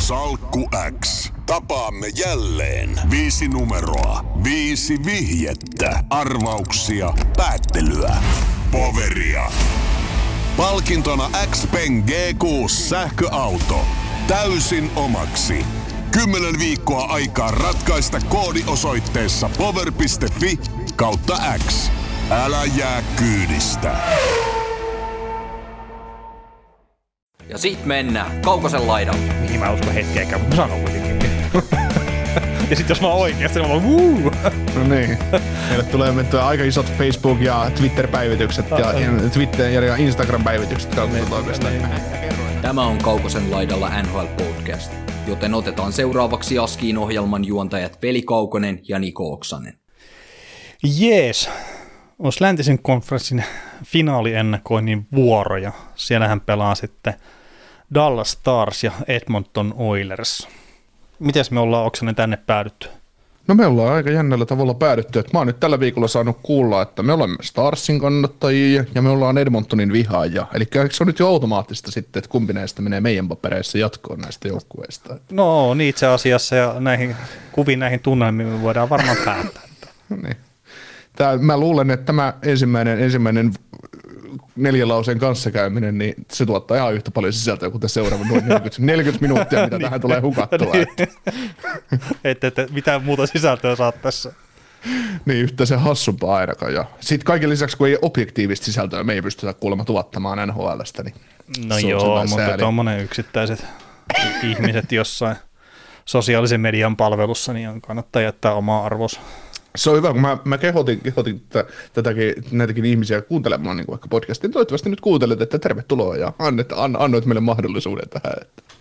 Salkku X. Tapaamme jälleen. 5 numeroa, 5 vihjettä, arvauksia, päättelyä, poveria. Palkintona X-Pen G6 sähköauto. Täysin omaksi. 10 viikkoa aikaa ratkaista koodi osoitteessa power.fi/X. Älä jää kyydistä. Ja sit mennään Kaukosen laidalle. Mihin mä uskon hetkeäkään, mutta mä sanon kuitenkin. Ja sit jos mä oon oikeesti, niin mä oon wuu! No niin. Meille tulee mentyä aika isot Facebook- ja Twitter-päivitykset ja Twitter- ja Instagram-päivitykset kautta oikeastaan. Tämä on Kaukosen laidalla NHL Podcast, joten otetaan seuraavaksi Askiin ohjelman juontajat Veli Kaukonen ja Niko Oksanen. Jees. Olisi läntisen konferenssin finaaliennakoinnin vuoro ja siellähän pelaa sitten Dallas Stars ja Edmonton Oilers. Mites me ollaan Oksanen tänne päädytty? No me ollaan aika jännällä tavalla päädytty, että mä oon nyt tällä viikolla saanut kuulla, että me olemme Starsin kannattajia ja me ollaan Edmontonin vihaajia. Eli se on nyt jo automaattista sitten, että kumpi näistä menee meidän papereissa jatkoon näistä joukkueista. No niin itse asiassa ja näihin kuviin, näihin tunnelmiin me voidaan varmaan päättää. Niin. Mä luulen, että tämä ensimmäinen 4 lauseen kanssakäyminen, niin se tuottaa ihan yhtä paljon sisältöä kuin seuraava noin 40 minuuttia, mitä tähän tulee hukattua. Että mitään muuta sisältöä saat tässä. Niin, yhtä se hassumpaa ainakaan. Ja sitten kaiken lisäksi, kun ei objektiivista sisältöä, me ei pystytä kuulemma tuottamaan NHL:stä. Niin no joo, mutta tuommoinen yksittäiset ihmiset jossain sosiaalisen median palvelussa, niin kannattaa jättää omaa arvossa. Se on hyvä, kun mä kehotin näitäkin ihmisiä kuuntelemaan niin vaikka podcastin. Toivottavasti nyt kuuntelet, että tervetuloa ja annoit meille mahdollisuuden tähän.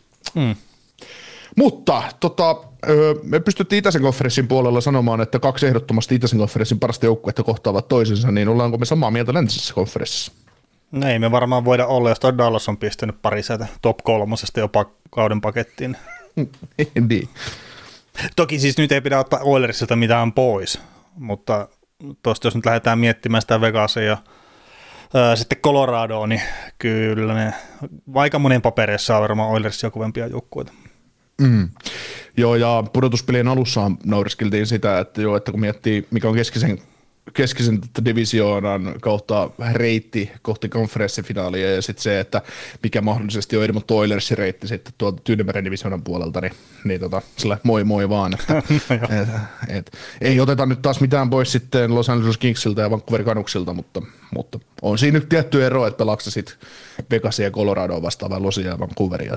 Mutta me pystyttiin Itäisen konferenssin puolella sanomaan, että 2 ehdottomasti Itäisen konferenssin parasta joukkuetta kohtaavat toisensa, niin ollaanko me samaa mieltä läntisessä konferenssissa? No ei me varmaan voida olla, jos Dallas on pistänyt pari sieltä top 3 jopa kauden pakettiin. Niin. Toki siis nyt ei pidä ottaa Oilersilta mitään pois, mutta tuosta jos nyt lähdetään miettimään sitä Vegasia ja sitten Coloradoa, niin kyllä ne aika monen papereissa on varmaan Oilersia kovempia joukkueita. Joo, ja pudotuspelien alussahan naureskiltiin sitä, että kun miettii, mikä on keskisen divisioonan kautta reitti kohti konferenssifinaalia ja sitten se, että mikä mahdollisesti on Edmonton Oilersin reitti sitten tuolta Tyynemeren divisioonan puolelta, niin moi vaan, että ei oteta nyt taas mitään pois sitten Los Angeles Kingsiltä ja Vancouver Canucksilta, mutta on siinä nyt tietty ero, että pelaatko sä sitten Vegasia ja Coloradoa vastaan vai Losia ja Vancouveria.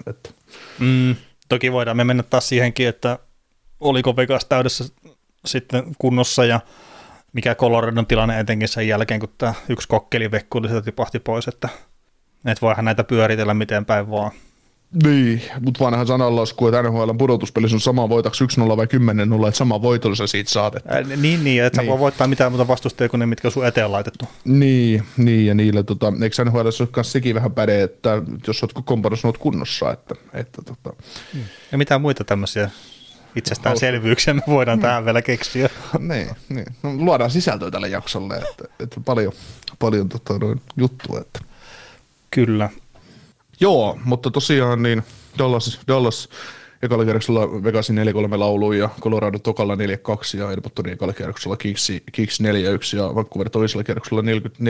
Toki voidaan me mennä taas siihenkin, että oliko Vegas täydessä sitten kunnossa ja mikä Coloradon tilanne etenkin sen jälkeen, kun tämä yksi kokkelivekku oli sieltä tipahti pois, että voihan näitä pyöritellä miten päin vaan. Niin, mutta vanha sananlasku, että NHL:n pudotuspelissä on sama voitaks 1-0 vai 10-0, että sama voitolla sä siitä saat. Niin, että sä voi voittaa mitään muuta vastustajia kuin ne, mitkä on sun eteen laitettu. Niin ja niillä, eikö NHL:ssä ole sekin vähän päde, että jos oot komparossa oot kunnossa, Ja mitä muita tämmöisiä itsestäänselvyyksiä me voidaan tähän vielä keksiä. Niin. No, luodaan sisältöä tälle jaksolle, että paljon juttua. Että. Kyllä. Joo, mutta tosiaan niin Dallas ekalla kierroksella Vegasin 4-3 lauluun ja Colorado tokalla 4-2 ja Edmontonin ekalla kierroksella Kings 4-1 ja Vancouver toisella kierroksella 4-3.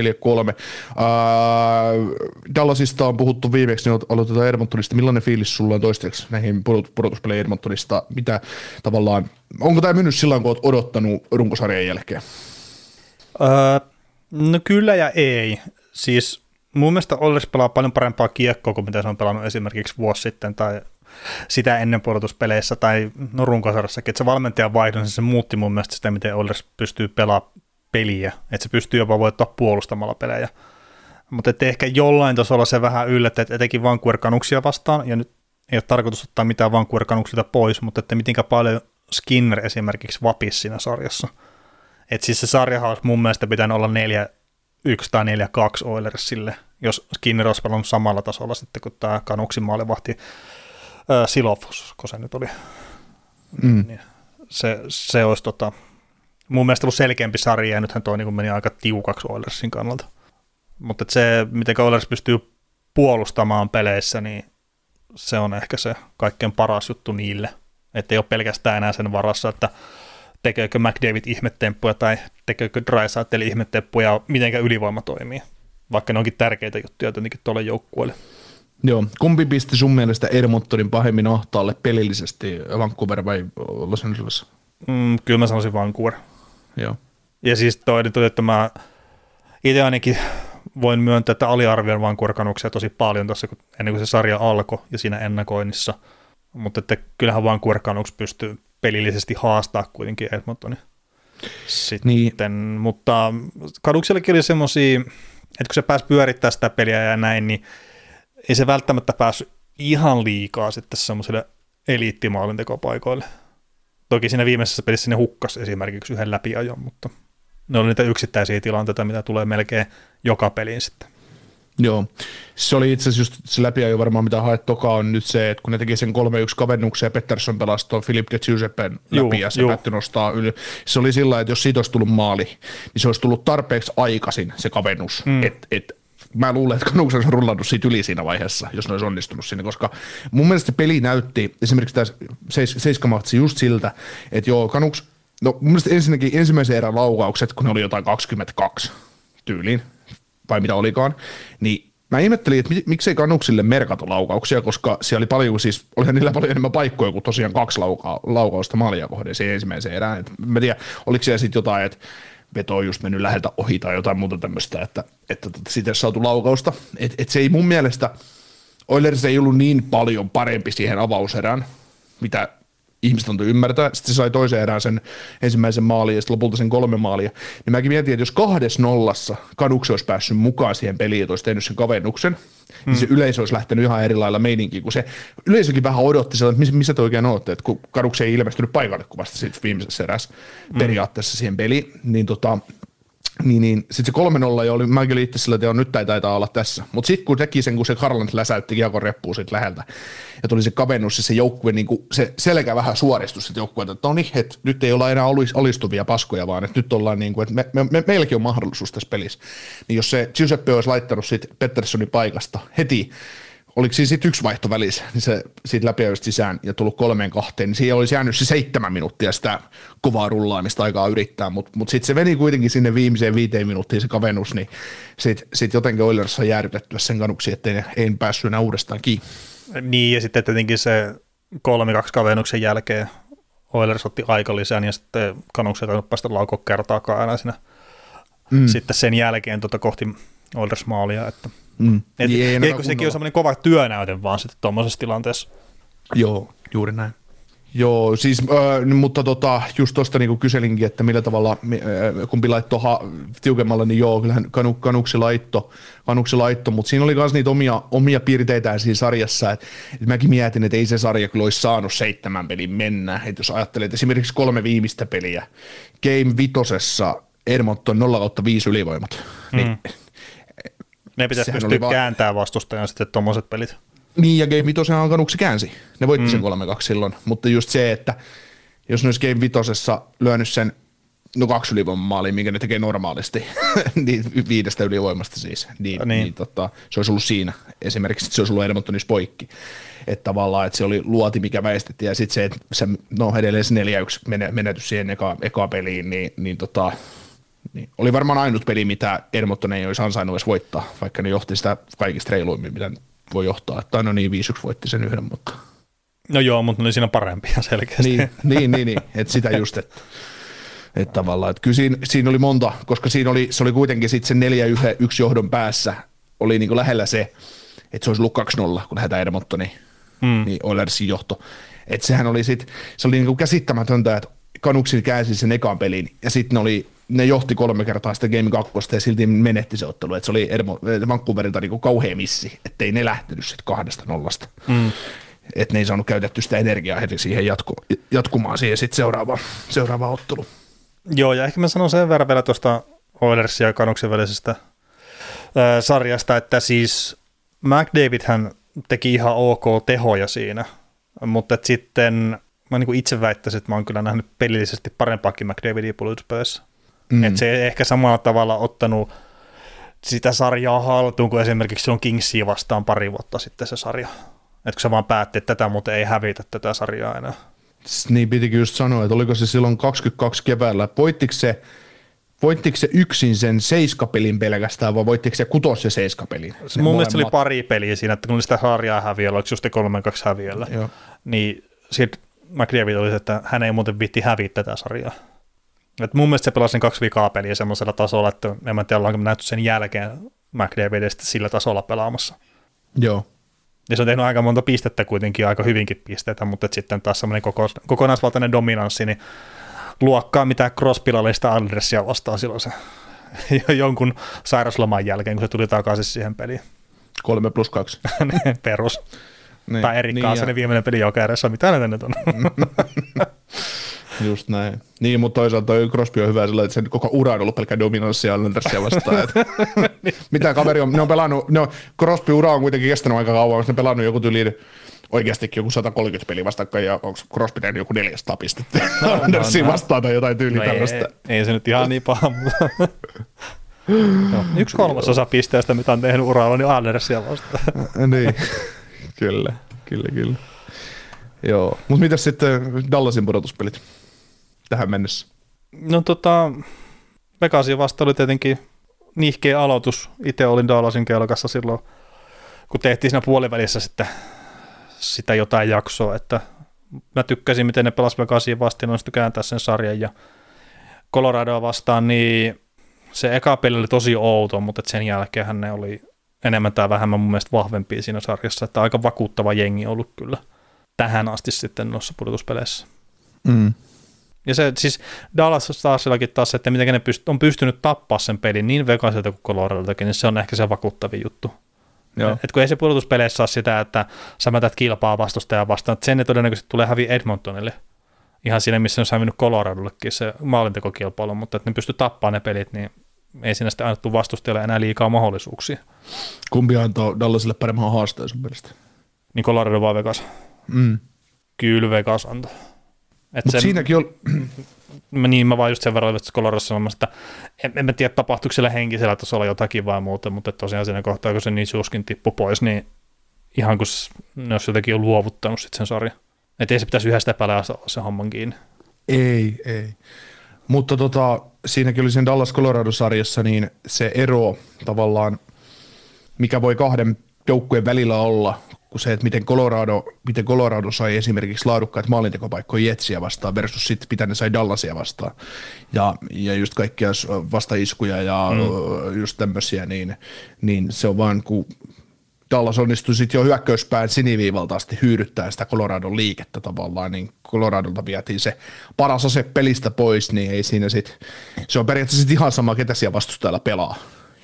Dallasista on puhuttu viimeksi, niin aloitetaan Edmontonista. Millainen fiilis sulla on toistaiseksi näihin pudotuspeleihin Edmontonista? Mitä tavallaan, onko tämä mennyt silloin, kun olet odottanut runkosarjan jälkeen? No kyllä ja ei. Siis mun mielestä Oilers pelaa paljon parempaa kiekkoa kuin mitä se on pelannut esimerkiksi vuosi sitten tai sitä ennen pudotuspeleissä tai runkosarjassakin, että se valmentajan vaihdon, se muutti mun mielestä sitä, miten Oilers pystyy pelaamaan peliä, että se pystyy jopa voittaa puolustamalla pelejä. Mutta ehkä jollain tasolla se vähän yllättää, että etenkin Vancouver Canucksia vastaan, ja nyt ei ole tarkoitus ottaa mitään Vancouver Canucksilta pois, mutta että mitenkä paljon Skinner esimerkiksi vapisi siinä sarjassa. Että siis se sarjahan olisi mun mielestä pitänyt olla 4-1 tai 4-2 Oilersille, jos Skinner olisi pelannut samalla tasolla sitten, kun tämä Canucksin maalivahti Silofus, kun se nyt oli. Niin se olisi mun mielestä ollut selkeämpi sarja, ja nythän toi niin meni aika tiukaksi Oilersin kannalta. Mutta se, miten Oilers pystyy puolustamaan peleissä, niin se on ehkä se kaikkein paras juttu niille, että ei ole pelkästään enää sen varassa, että tekeekö McDavid ihmetemppuja tai tekeekö Draisaitl ihmetemppuja, mitenkä ylivoima toimii, vaikka ne onkin tärkeitä juttuja jotenkin tuolle joukkueelle. Joo, kumpi pisti sun mielestä Edmontonin pahemmin ahtaalle pelillisesti, Vancouver vai Los Angeles? Kyllä mä sanoisin Vancouver. Joo. Ja siis toinen, että mä itse ainakin voin myöntää, että aliarvioin Vancouver Canucksia tosi paljon tuossa, ennen kuin se sarja alkoi ja siinä ennakoinnissa, mutta että kyllähän Vancouver Canucks pystyy pelillisesti haastaa kuitenkin Edmontonin sitten, niin. Mutta Canucksillakin oli semmoisia, että kun se pääsi pyörittämään sitä peliä ja näin, niin ei se välttämättä päässyt ihan liikaa sitten semmoisille eliittimaalintekopaikoille. Toki siinä viimeisessä pelissä ne hukkasi esimerkiksi yhden läpiajon, mutta ne oli niitä yksittäisiä tilanteita, mitä tulee melkein joka peliin sitten. Joo, se oli itse asiassa just se läpiajo varmaan, mitä haet toka on nyt se, että kun ne teki sen 3-1 kavennuksen ja Pettersson pelasi tuon Philippe de Giuseppen läpi ja se päätti nostaa yli. Se oli sillä, että jos siitä olisi tullut maali, niin se olisi tullut tarpeeksi aikaisin se kavennus, mä luulen, että Canucks olisi rullannut siitä yli siinä vaiheessa, jos ne olisi onnistunut sinne, koska mun mielestä se peli näytti esimerkiksi tämä seiskamatsi just siltä, että joo, Canucks, no mun mielestä ensinnäkin ensimmäisen erän laukaukset, kun ne oli jotain 22 tyyliin, vai mitä olikaan, niin mä ihmettelin, että miksei Canucksille merkata laukauksia, koska siellä oli paljon, siis olihan niillä paljon enemmän paikkoja kuin tosiaan 2 laukausta maalia kohden siihen ensimmäiseen erään. Et mä tiedän, oliko siellä sitten jotain, että veto on just mennyt läheltä ohi tai jotain muuta tämmöistä, että siitä ei saatu laukausta. Et se ei mun mielestä, Oilers ei ollut niin paljon parempi siihen avauserään, mitä ihmiset antoi ymmärtää. Sitten se sai toisen erään sen ensimmäisen maalin ja sitten lopulta sen 3 maalia. Niin mäkin mietin, että jos 2-0 Canucks olisi päässyt mukaan siihen peliin, että olisi tehnyt sen kavennuksen, niin se yleisö olisi lähtenyt ihan eri lailla meininkiin, kun se yleisökin vähän odotti sitä, että missä te oikein olette, että kun Canucks ei ilmestynyt paikalle, kun vasta siitä viimeisessä erässä periaatteessa siihen peliin, niin sitten se 3-0 ja mäkin olin itse sillä, että nyt ei taitaa olla tässä. Mutta sitten kun teki sen, kun se Harland läsäytti kiekon reppuun siitä läheltä ja tuli se kavennus ja se joukkue, niin se selkä vähän suoristui sitten joukkueelta, että no niin, että nyt ei olla enää alistuvia paskoja, vaan että nyt ollaan niin kuin, että meilläkin on mahdollisuus tässä pelissä. Niin jos se Giuseppe olisi laittanut siitä Petterssonin paikasta heti, oliko siinä sitten 1 vaihto välissä, niin se siitä läpiajoista sisään ja tullut 3-2, niin siihen olisi jäänyt se 7 minuuttia sitä kovaa rullaamista aikaa yrittää, mutta sitten se veni kuitenkin sinne viimeiseen 5 minuuttiin se kavennus, niin sitten jotenkin Oilers sai jäädytettyä sen Canucksin, ettei ei päässyt enää uudestaan kiinni. Niin, ja sitten tietenkin se 3-2 kavennuksen jälkeen Oilers otti aikalisän ja sitten Canucks ei tainnut päästä laukoa kertaakaan aina siinä sitten sen jälkeen kohti Oilers-maalia, että eikö sekin ole semmoinen kova työnäyte vaan sitten tuommoisessa tilanteessa? Joo, juuri näin. Joo, siis, mutta just tuosta niin kyselinkin, että millä tavalla kumpi laittoi tiukemmalla, niin joo, kyllähän Canucksi laitto, mutta siinä oli myös niitä omia piirteitään siinä sarjassa, että mäkin mietin, että ei se sarja kyllä olisi saanut 7 pelin mennä, että jos ajattelee, että esimerkiksi 3 viimeistä peliä, Game 5 Edmonton 0/5 ylivoimat, niin ne pitäisi pystyä kääntämään vastustajan sitten tuommoiset pelit. Niin, ja Game 5 Canucks käänsi. Ne voitti sen 3-2 silloin, mutta just se, että jos ne olisi Game 5 lyönyt sen 2 ylivoiman maaliin, minkä ne tekee normaalisti, niin 5 ylivoimasta siis, niin se olisi ollut siinä. Esimerkiksi se olisi ollut Edmontonissa poikki. Että tavallaan, että se oli luoti, mikä väistettiin, ja sitten se, että se, edelleen se 4-1 menetys siihen eka peliin, niin oli varmaan ainut peli, mitä Edmonton ei olisi ansainnut edes voittaa, vaikka ne johti sitä kaikista reiluimmin, mitä voi johtaa. Että aina 5-1 voitti sen yhden, mutta... No joo, mutta ne oli siinä parempia selkeästi. Niin, että sitä just, että tavallaan, että kyllä siinä oli monta, koska se oli kuitenkin sitten sen 4-1 johdon päässä, oli niin kuin lähellä se, että se olisi ollut 2-0, kun lähdetään Edmontoniin, niin Oilersin johto. Että sehän oli sitten, se oli niin kuin käsittämätöntä, että Canucksin käänsi sen ekan pelin, ja sitten ne johti 3 kertaa sitä Game 2, ja silti menetti se ottelu, että se oli Vancouverilta niin kuin kauhea missi, ettei ne lähtenyt sitten 2-0. Että ne ei saanut käytetty sitä energiaa heti siihen jatkumaan siihen sitten seuraavaan otteluun. Joo, ja ehkä mä sanon sen verran vielä tuosta Oilersin ja Canucksin välisestä sarjasta, että siis McDavidhän teki ihan ok tehoja siinä, mutta sitten mä niin kuin itse väittäisin, että mä oon kyllä nähnyt pelillisesti parempaakin McDavidia pudotuspeleissä. Että se ei ehkä samalla tavalla ottanut sitä sarjaa haltuun kuin esimerkiksi silloin Kingsia vastaan pari vuotta sitten se sarja. Että kun se vaan päätti, että tätä muuten ei hävitä tätä sarjaa enää. Niin pitikin just sanoa, että oliko se silloin 22 keväällä, voittiko se yksin sen 7-pelin pelkästään, vai voittiko se 6 ja 7-pelin? Mun mielestä oli pari peliä siinä, että kun oli sitä sarjaa häviöllä, oliko just 3-2 häviöllä, niin sitten McDavid oli, että hän ei muuten viitti häviä tätä sarjaa. Et mun mielestä se pelasi 2 vikaa peliä semmoisella tasolla, että en mä tiedä, ollaanko me nähty sen jälkeen McDavidistä sillä tasolla pelaamassa. Joo. Ja se on tehnyt aika monta pistettä kuitenkin, aika hyvinkin pisteitä, mutta sitten taas semmoinen kokonaisvaltainen dominanssi, niin luokkaa mitä Crosbylla oli sitä Andersia vastaan silloin se jonkun sairasloman jälkeen, kun se tuli takaisin siihen peliin. 3+2. Perus. Niin, tai Erik Kaasenin viimeinen peli Jokerissa, mitä näitä nyt on? Just näin. Niin, mutta toisaalta toi Crosby on hyvä sillä, että sen koko ura on ollut pelkkä dominanssia Andersia vastaan. Mitä kaveri on, ne on pelannut, Crosby ura on kuitenkin kestänyt aika kauan, koska ne pelannut joku tyyliin oikeastikin joku 130 peliä vastakkain, ja onko Crosby tehnyt joku 400 pistettä Andersia vastaan tai jotain tyyliä tällaista. Ei se nyt ihan niin paha, mutta 1/3 pisteestä, mitä on tehnyt uralla, niin Andersia vastaan. Niin, kyllä. Joo, mutta mitäs sitten Dallasin pudotuspelit tähän mennessä? No Vegasin vasta oli tietenkin nihkeä aloitus. Itse olin Dallasin kelkassa silloin, kun tehtiin siinä puolivälissä sitten sitä jotain jaksoa, että mä tykkäsin, miten ne pelasi Vegasia vastaan, onnistui kääntää sen sarjan, ja Coloradoa vastaan, niin se eka peli oli tosi outo, mutta sen jälkeen ne oli enemmän tai vähemmän mun mielestä vahvempia siinä sarjassa, että aika vakuuttava jengi ollut kyllä tähän asti sitten noissa pudotuspeleissä. Mm. Ja se siis Dallas Starsillakin taas, että miten ne on pystynyt tappaa sen pelin niin Vegasilta kuin Coloradoltakin, niin se on ehkä se vakuuttavin juttu. Et kun ei se pudotuspeleissä saa sitä, että sä mätät kilpaa vastustajan vastaan, että sen ne todennäköisesti tulee häviä Edmontonille. Ihan siinä, missä ne on hävinnyt Coloradollekin se maalintekokilpailu, mutta että ne pystyy tappaamaan ne pelit, niin ei siinä sitten annettu vastustajalle enää liikaa mahdollisuuksia. Kumpi antoi Dallasille paremman haasteen sun mielestä? Niin Colorado vai Vegas? Kyllä Vegas antoi. Mutta siinäkin on... Niin, mä vaan just sen verran, että Coloradossa sanomassa, että en mä tiedä, tapahtuiko siellä henkisellä tasolla jotakin vai muuta, mutta tosiaan siinä kohtaa, kun se niin suskin tippui pois, niin ihan kun ne olisi jotenkin jo luovuttanut sitten sen sarjan. Että ei se pitäisi yhdestä pelää se homman kiinni. Ei. Mutta siinäkin oli sen Dallas-Colorado-sarjassa, niin se ero tavallaan, mikä voi kahden joukkueen välillä olla, kuin se, että miten Colorado sai esimerkiksi laadukkaat maalintekopaikkoja Jetsiä vastaan versus sitten mitä ne sai Dallasia vastaan. Ja just kaikkia vastaiskuja ja just tämmöisiä, niin se on vaan, kun Dallas onnistui sitten jo hyökkäyspään siniviivalta asti hyydyttää sitä Coloradon liikettä tavallaan, niin Coloradolta vietiin se paras ase pelistä pois, niin ei siinä sitten, se on periaatteessa ihan sama, ketä siellä vastustajalla pelaa,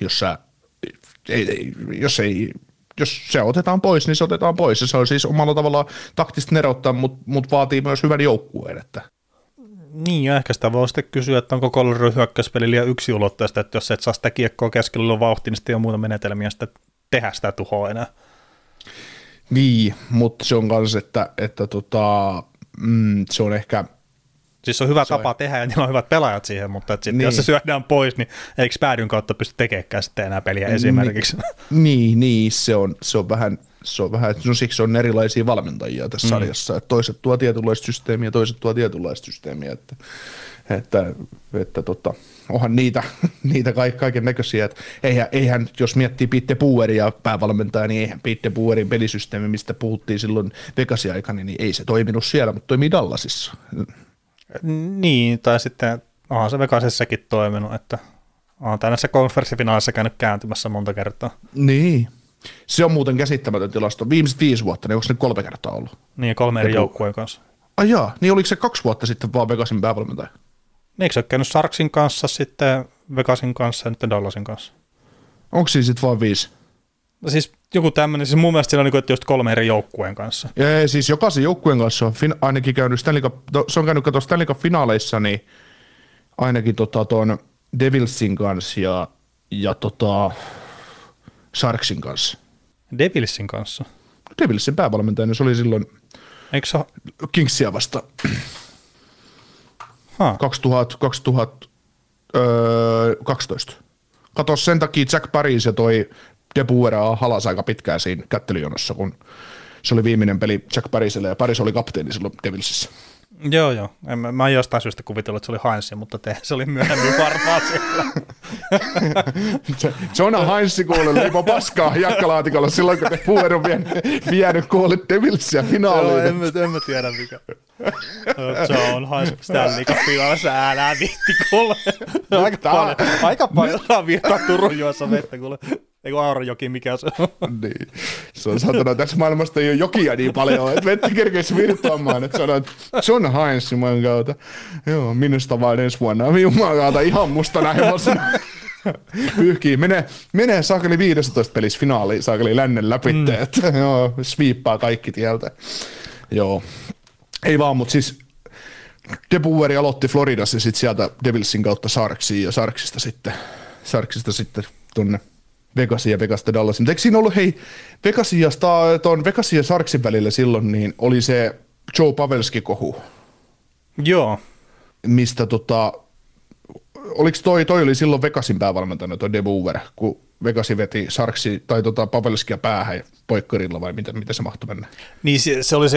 jos se otetaan pois, niin se otetaan pois. Ja se on siis omalla tavallaan taktista nerouttaa, mutta vaatii myös hyvän joukkueen. Että. Niin, ja ehkä sitä voi sitten kysyä, että onko Coloradon hyökkäyspeli liian yksinulotteista, että jos et saa sitä kiekkoa keskellä vauhtia, niin sitten ei ole muuta menetelmiä sitten tehdä sitä tuhoa enää. Niin, mutta se on myös, että se on ehkä... Siis se on hyvä tapa tehdä ja niillä on hyvät pelaajat siihen, mutta sitten jos se syödään pois, niin eikö päädyn kautta pysty tekemään sitten enää peliä esimerkiksi? Niin, se on vähän, no siksi se on erilaisia valmentajia tässä sarjassa, että toiset tuo tietynlaista systeemiä ja toiset tuo tietynlaista systeemiä, että onhan niitä kaiken näköisiä, että eihän jos miettii Pete Boeria päävalmentaja, niin eihän Pete Boerin pelisysteemi, mistä puhuttiin silloin Vegasin aikana, niin ei se toiminut siellä, mutta toimii Dallasissa. Niin, tai sitten onhan se Vegasissakin toiminut, että on näissä konferenssifinaalissa käynyt kääntymässä monta kertaa. Niin, se on muuten käsittämätön tilasto. Viimeiset 5 vuotta, niin onko se 3 kertaa ollut? Niin, 3 eri joukkueen kanssa. Ai jaa, niin oliko se 2 vuotta sitten vaan Vegasin päävalmentaja? Eikö se ole käynyt Sharksin kanssa, sitten Vegasin kanssa ja nyt Dallasin kanssa? Onko siinä sitten vaan 5? No siis joku tämmöinen, siis mun mielestä siinä on just 3 eri joukkueen kanssa. Ja siis jokaisen joukkueen kanssa on ainakin käynyt se on käynyt Stanley Cup-finaaleissa, niin ainakin tuon Devilsin kanssa ja Sharksin kanssa. Devilsin kanssa? Devilsin päävalmentajana, se oli silloin Kingsia vasta 2012. Kato sen takia Jack Paris ja toi De Boer halas aika pitkään siinä kättelyjonossa, kun Se oli viimeinen peli Jack Pariselle, ja Paris oli kapteeni silloin Devilsissä. Joo. Mä oon jostain syystä kuvitellut, että se oli Heinz, mutta se oli myöhemmin varmaan siellä. Jonah Heinz kuule leipoi paskaa hiekkalaatikolla silloin, kun Puer on vienyt kuule Devilsia finaaliin. Joo, en mä tiedä mikä. John Heinz Stanley Cup-finaalissa älä viitti kuule. Aika paljon saa virtaa Turun juossa vettä kuule. Eikö Aurajoki, mikä se on? Niin. Se on satana, tässä maailmasta ei ole jokia niin paljon, että vettä kerkeisi virtuamaan, että sanotaan, että John Heinz, jumalan kautta. Joo, minusta vaan ensi vuonna. Jumalan kautta ihan mustana hevosena. Pyyhkii, menee saakeli 15 pelissä finaaliin, saakeli lännen läpi, että joo, sweeppaa kaikki tieltä. Joo, ei vaan, mutta siis De Boeri aloitti Floridassa ja sitten sieltä Devilsin kautta Sarksiin ja Sarksista sitten tuonne Vegasin ja Vegasta Dallasin. Mutta eikö siinä ollut, Vegasin ja Sarksin välillä silloin, niin oli se Joe Pavelski-kohu? Joo. Mistä oliko toi oli silloin Vegasin päävalmentajana toi De Boer, kun Vegasi veti Sarksi tai Pavelskia päähän poikkarilla vai mitä se mahtoi mennä? Niin se oli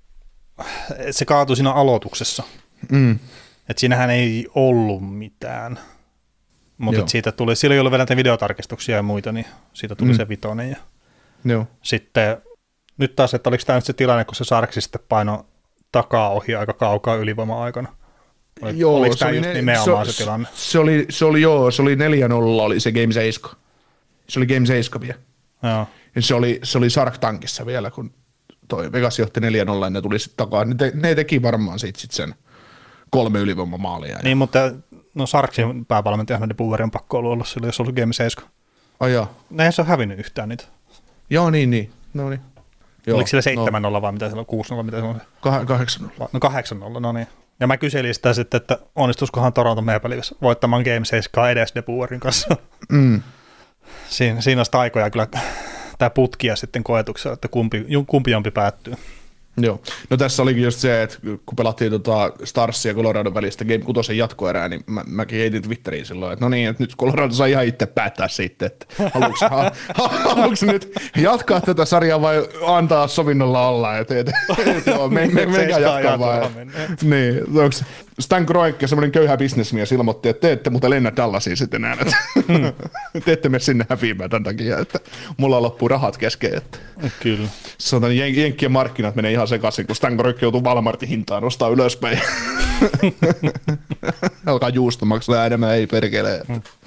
se kaatui siinä aloituksessa. Että siinähän ei ollut mitään. Mutta siitä tuli, silloin ei ollut vielä näitä videotarkistuksia ja muita, niin siitä tuli se vitonen. Ja joo. Sitten nyt taas, että oliko tämä nyt se tilanne, kun se Sarksi sitten painoi takaa ohi aika kaukaa ylivoima-aikana? Oliko tämä just nimenomaan se tilanne? Se oli 4-0, oli se Game 7. Se oli Game 7 vielä. Joo. Ja se oli Sark-tankissa vielä, kun toi Vegas johti 4-0 ja ne tuli sitten takaa. Ne teki varmaan siitä sen 3 ylivoimamaalia. Niin, mutta Sarksin päävalmentajahan De Boer on pakko ollut sillä, jos olisi Game 7. Ai joo. Eihän se ole hävinnyt yhtään niitä. Joo, niin. No niin. Joo, oliko sillä 7-0 vai mitä siellä on 6-0, mitä se on? 8-0. No 8-0, no niin. Ja mä kyselin sitä sitten, että onnistuisikohan Toronto Maple Leafs voittamaan Game 7 edes De Boerin kanssa. Siinä on sitä aikoja kyllä tämä putkia sitten koetuksella, että kumpi jompi päättyy. Joo, no tässä olikin just se, että kun pelattiin Starsin ja Coloradon välistä Game 6 jatkoerää, niin mäkin heitin Twitteriin silloin, että no niin, että nyt Colorado saa ihan itse päättää sitten, että haluatko nyt jatkaa tätä sarjaa vai antaa sovinnolla olla, että joo, menkää jatkaa vaan. Niin, Stan Kroenke, semmoinen köyhä bisnesmies, ilmoitti, että te ette muuten lennä Dallasiin sitten enää, että te ette mene sinne häviämään tämän takia, että mulla loppuu rahat kesken. Että. Kyllä. Sanotaan, jenkkien markkinat menee ihan sekaisin, kun Stan Kroenke joutuu Walmartin hintaan nostaa ylöspäin. Alkaa juusta maksaa enemmän, ei perkele.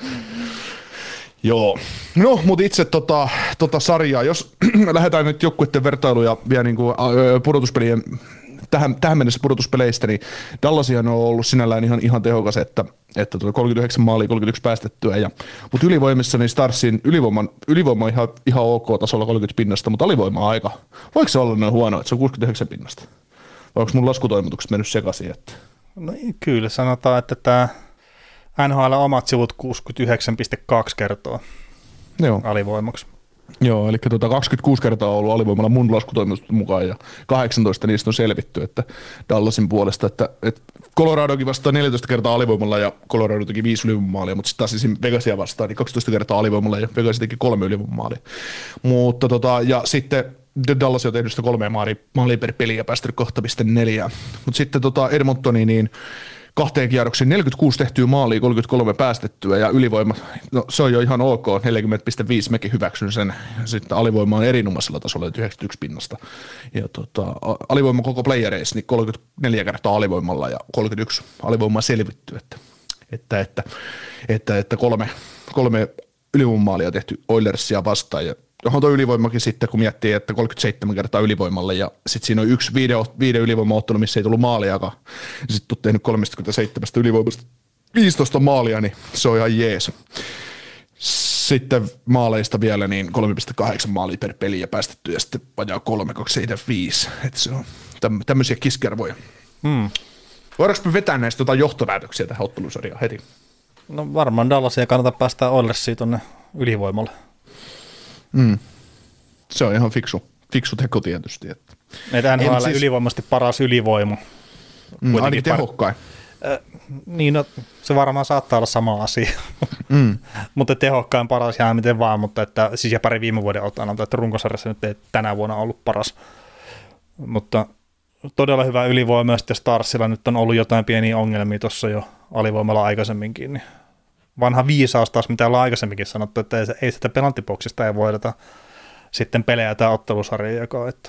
Joo, no mutta itse sarjaa, jos lähdetään nyt joukkueiden vertailuja vielä niin kuin pudotuspelien tähän mennessä pudotuspeleistä, niin Dallasihan on ollut sinällään ihan tehokas, että 39 maalia, 31 päästettyä, mutta ylivoimissa niin Starsin ylivoima on ihan ok tasolla 30 pinnasta, mutta alivoima on aika, voiko se olla noin huono, että se on 69 pinnasta? Vai onko mun laskutoimitukset mennyt sekaisin? Että? No kyllä, sanotaan, että tämä NHL omat sivut 69,2 kertoo alivoimaksi. Joo, eli 26 kertaa on ollut alivoimalla mun laskutoimituksen mukaan ja 18 niistä on selvitty, että Dallasin puolesta, että Coloradokin vastaan 14 kertaa alivoimalla ja Colorado teki 5 ylivoimamaalia, mutta sitten taas esim. Vegasia vastaan niin 12 kertaa alivoimalla ja Vegas teki 3 ylivoimamaalia. Mutta ja sitten Dallas on tehnyt sitä 3 maalia per peli ja päästänyt 2,4. Mutta sitten Edmontoni niin 2 kierrokseen 46 tehtyä maalia, 33 päästettyä ja ylivoima, no se on jo ihan ok, 40,5 mekin hyväksyn sen. Sitten alivoima on erinomaisella tasolla, 91 pinnasta. Ja alivoima koko playereissa, niin 34 kertaa alivoimalla ja 31 alivoimaa selvitty, että 3 ylivoimamaalia tehty Oilersia vastaan ja johon tuo ylivoimakin sitten, kun miettii, että 37 kertaa ylivoimalle ja sitten siinä on yksi viiden ylivoimaottelu, missä ei tullut maaliakaan. Sitten on tehnyt 37 ylivoimasta 15 maalia, niin se on ihan jees. Sitten maaleista vielä niin 3,8 maalia per peli ja päästetty ja sitten vajaa 3,275. Että se on tämmöisiä kiskervoja. Voidaanko me vetää näistä jotain johtopäätöksiä tähän ottelusarjaan heti? No varmaan Dallasia kannattaa päästä Oilersiin tuonne ylivoimalle. Se on ihan fiksu teko tietysti. Meitä NHL ylivoimasti paras ylivoima. Ainakin tehokkain. Niin, no, se varmaan saattaa olla sama asia. Mutta tehokkain paras jää miten vaan, mutta että, siis ja pari viime vuoden ottanut, että runkosarjassa nyt ei tänä vuonna ollut paras. mutta todella hyvä ylivoima, ja sitten Starsilla nyt on ollut jotain pieniä ongelmia tuossa jo alivoimalla aikaisemminkin, niin vanha viisaus taas, mitä ollaan aikaisemminkin sanottu, että ei sitä pelanttiboksista ei voideta sitten pelejä tai ottelusarjaa jakaa. Että.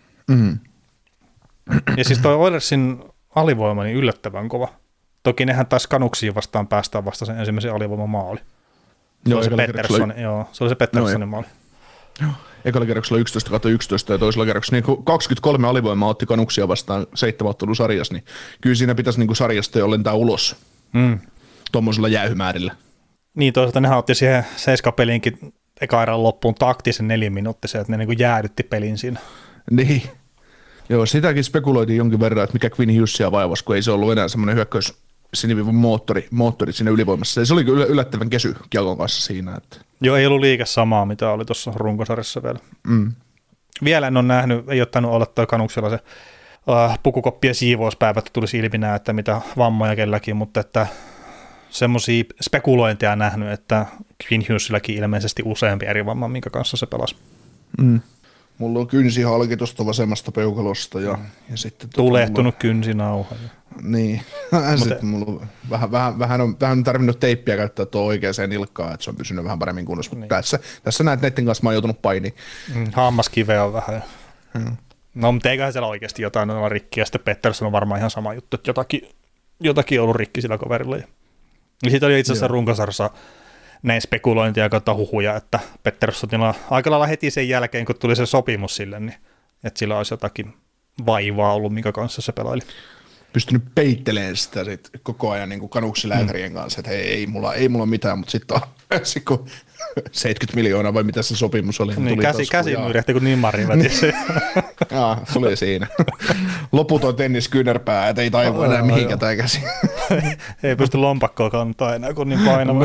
Ja siis toi Oilersin alivoima niin yllättävän kova. Toki nehän taisi Canucksiin vastaan päästään vasta sen ensimmäisen alivoiman maali. Se oli se Petterssonin maali. Joo. Ekalla kerroksella 11/11 ja toisella kerroksella niin 23 alivoimaa otti Canucksia vastaan 7 ottelun sarjassa, niin kyllä siinä pitäisi niin kuin sarjasta jo lentää ulos tuommoisella jäyhymäärillä. Niin, toisaalta nehän otti siihen 7-peliinkin eka erän loppuun taktisen 4-minuuttisen, että ne niin kuin jäädytti pelin siinä. Niin. Joo, sitäkin spekuloitiin jonkin verran, että mikä Quinn Hughesia vaivasi, kun ei se ollut enää semmoinen hyökkäys sinivivun moottori siinä ylivoimassa. Se oli kyllä yllättävän kesy kiekon kanssa siinä. Että. Joo, ei ollut liike samaa, mitä oli tuossa runkosarjassa vielä. Vielä en ole nähnyt, ei ole tainnut olla toi Canucksilla se pukukoppien siivouspäivä, että tulisi ilmi nää, että mitä vammoja kelläkin, mutta että semmoisia spekulointeja nähnyt, että Quinn Hughesillakin ilmeisesti useampi eri vamma, minkä kanssa se pelasi. Mulla on kynsihalki tuosta vasemmasta peukalosta ja sitten tulehtunut kynsinauha. Niin, sitten mulla on vähän on tarvinnut teippiä käyttää tuo oikeaan nilkkaan, että se on pysynyt vähän paremmin kunnossa, mutta tässä näet netten kanssa mä oon joutunut painiin. Hammaskiveä on vähän. No, mutta eiköhän siellä oikeasti jotain olla rikki, ja sitten Pettersson on varmaan ihan sama juttu, että jotakin on ollut rikki sillä kaverilla. Ja siitä oli itse asiassa runkosarjassa näin spekulointia kautta huhuja, että Petterssonilla aika lailla heti sen jälkeen, kun tuli se sopimus sille, niin että sillä olisi jotakin vaivaa ollut, minkä kanssa se pelaili. Pystynyt peittelemään sitä sit koko ajan niin Canucks-lääkärien kanssa, että hei, ei mulla mitään, mutta sitten kun 70 miljoonaa vai mitä se sopimus oli. Niin, käsi myyrähti, kun niin marriväti. Jaa, se oli siinä. Loputon tenniskyynärpää, että ei taivu enää mihinkään tämä käsi. Ei pysty lompakkoa kantaa enää, kun niin painava.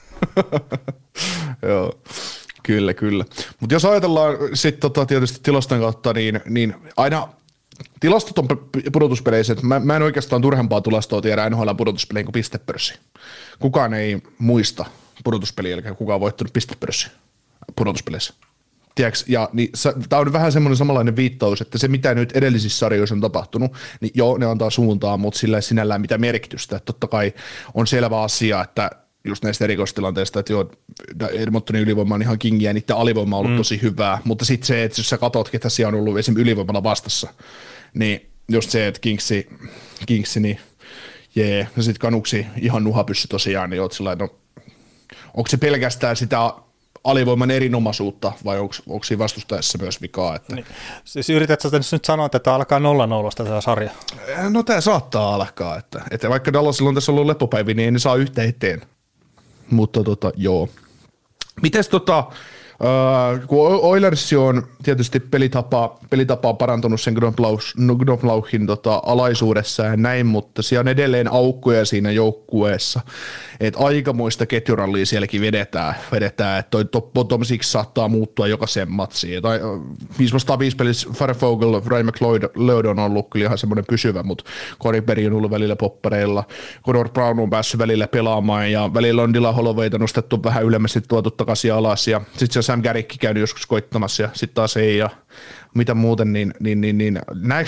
Joo, kyllä. Mutta jos ajatellaan sitten tietysti tilaston kautta, niin aina tilastot on pudotuspeleissä, että mä en oikeastaan turhempaa tilastoa tiedä NHL pudotuspeleihin kuin pistepörssi. Kukaan ei muista pudotuspeliä jälkeen, kukaan on voittanut pistepörssi pudotuspeleissä. Tiedätkö? Ja niin, tämä on vähän semmoinen samanlainen viittaus, että se mitä nyt edellisissä sarjoissa on tapahtunut, niin joo, ne antaa suuntaa, mutta sillä ei sinällään mitä merkitystä. Että totta kai on selvä asia, että just näistä erikoistilanteista, että joo, Edmontonin ylivoima on ihan kingiä, niiden alivoima on ollut tosi hyvää, mutta sitten se, että jos sä katsot, ketä siellä on ollut esimerkiksi ylivoimalla vastassa, niin just se, että Kingsi niin jee, ja sitten Canucksi ihan nuhapyssy tosiaan, niin oot sillain, no, onko se pelkästään sitä alivoiman erinomaisuutta, vai onko siinä vastustajassa myös vikaa? Että. Niin. Siis yritätkö nyt sanoa, että tämä alkaa 0-0 tämä sarja? No tämä saattaa alkaa, että vaikka Dallasilla on tässä ollut lepopäivi, niin ei ne saa yhtä eteen. Mutta joo. Mites kun Oilers on tietysti pelitapaa parantunut sen Knoblaughin alaisuudessa ja näin, mutta siellä on edelleen aukkoja siinä joukkueessa, että aikamoista ketjurallia sielläkin vedetään, että toi bottom six saattaa muuttua jokaiseen matsiin. 5-5 pelissä Farfogel, Ryan McLeod on ollut kyllä ihan semmoinen pysyvä, mutta Corey Perry on ollut välillä poppareilla, Connor Brown on päässyt välillä pelaamaan ja välillä on Dylan Hollowayta nostettu vähän ylemmästi tuotu takaisin alas ja sitten se Sam Garrick käynyt joskus koittamassa ja sitten taas ei ja mitä muuten, niin näetkö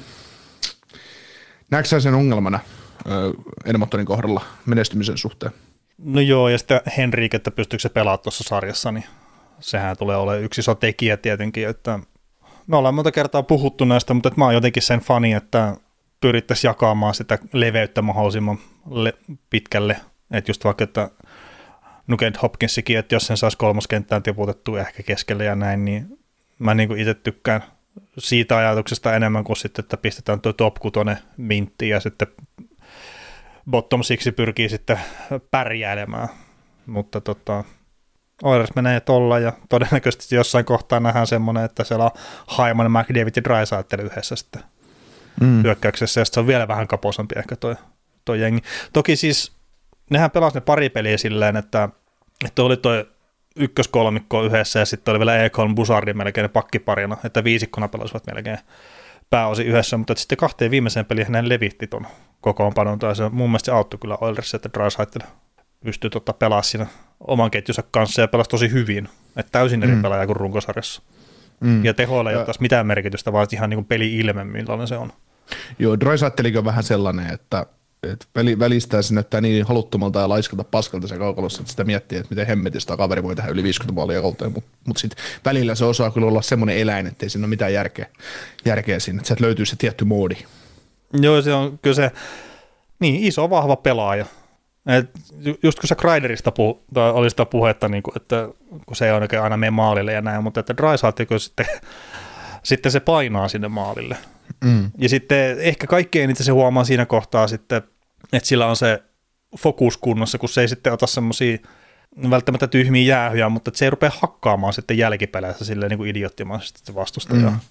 sä sen ongelmana Edmontonin kohdalla menestymisen suhteen? No joo, ja sitten Henrik, että pystyykö se pelaamaan tuossa sarjassa, niin sehän tulee olemaan yksi iso tekijä tietenkin, että me ollaan monta kertaa puhuttu näistä, mutta mä oon jotenkin sen fani, että pyrittäisiin jakamaan sitä leveyttä mahdollisimman pitkälle, että just vaikka, että Nugent Hopkinsikin, että jos sen saisi kolmoskenttään tiputettua ehkä keskelle ja näin, niin mä niin kuin itse tykkään siitä ajatuksesta enemmän kuin sitten, että pistetään tuo top 6 minttiin ja sitten bottom 6 pyrkii sitten pärjäilemään, mutta Oilers menee tolla ja todennäköisesti jossain kohtaa nähdään semmoinen, että siellä on Hyman, McDavid ja Draisaitl yhdessä sitten hyökkäyksessä ja sitten se on vielä vähän kapoisampi ehkä toi jengi. Toki siis nehän pelasi ne pari peliä silleen, että oli toi ykköskolmikko yhdessä ja sitten oli vielä Ekholm Bouchardin melkein pakkiparina, että viisikkona pelasivat melkein pääosin yhdessä, mutta sitten 2 viimeiseen peliin hän levitti ton kokoonpanon, tai se mun mielestä se auttoi kyllä Oilers, että Draisaitl pystyi pelaamaan siinä oman ketjunsa kanssa ja pelasi tosi hyvin, että täysin eri pelaaja kuin runkosarjassa. Ja tehoilla ei ole taas mitään merkitystä, vaan ihan niin kuin peli-ilme, millainen se on. Joo, Draisaitlkin on vähän sellainen, että välistään se näyttää niin haluttomalta ja laiskalta paskalta se kaukalossa, että sitä miettii, että miten hemmetistä kaveri voi tehdä yli 50 maalia kauteen, mutta sitten välillä se osaa kyllä olla semmoinen eläin, että ei siinä ole mitään järkeä siinä, että sieltä löytyy se tietty moodi. Joo, se on kyllä se iso, vahva pelaaja. Et just kun se Kreiderista oli sitä puhetta, niin kuin, että kun se ei oikein aina mene maalille ja näin, mutta että Draisaitl sitten se painaa sinne maalille. Ja sitten ehkä kaikkein eniten se huomaa siinä kohtaa sitten, että sillä on se fokus kunnossa, kun se ei sitten ota semmoisia välttämättä tyhmiä jäähyjä, mutta että se ei rupea hakkaamaan sitten jälkipeleissä silleen niin kuin idioottimaisesti se vastustajaa.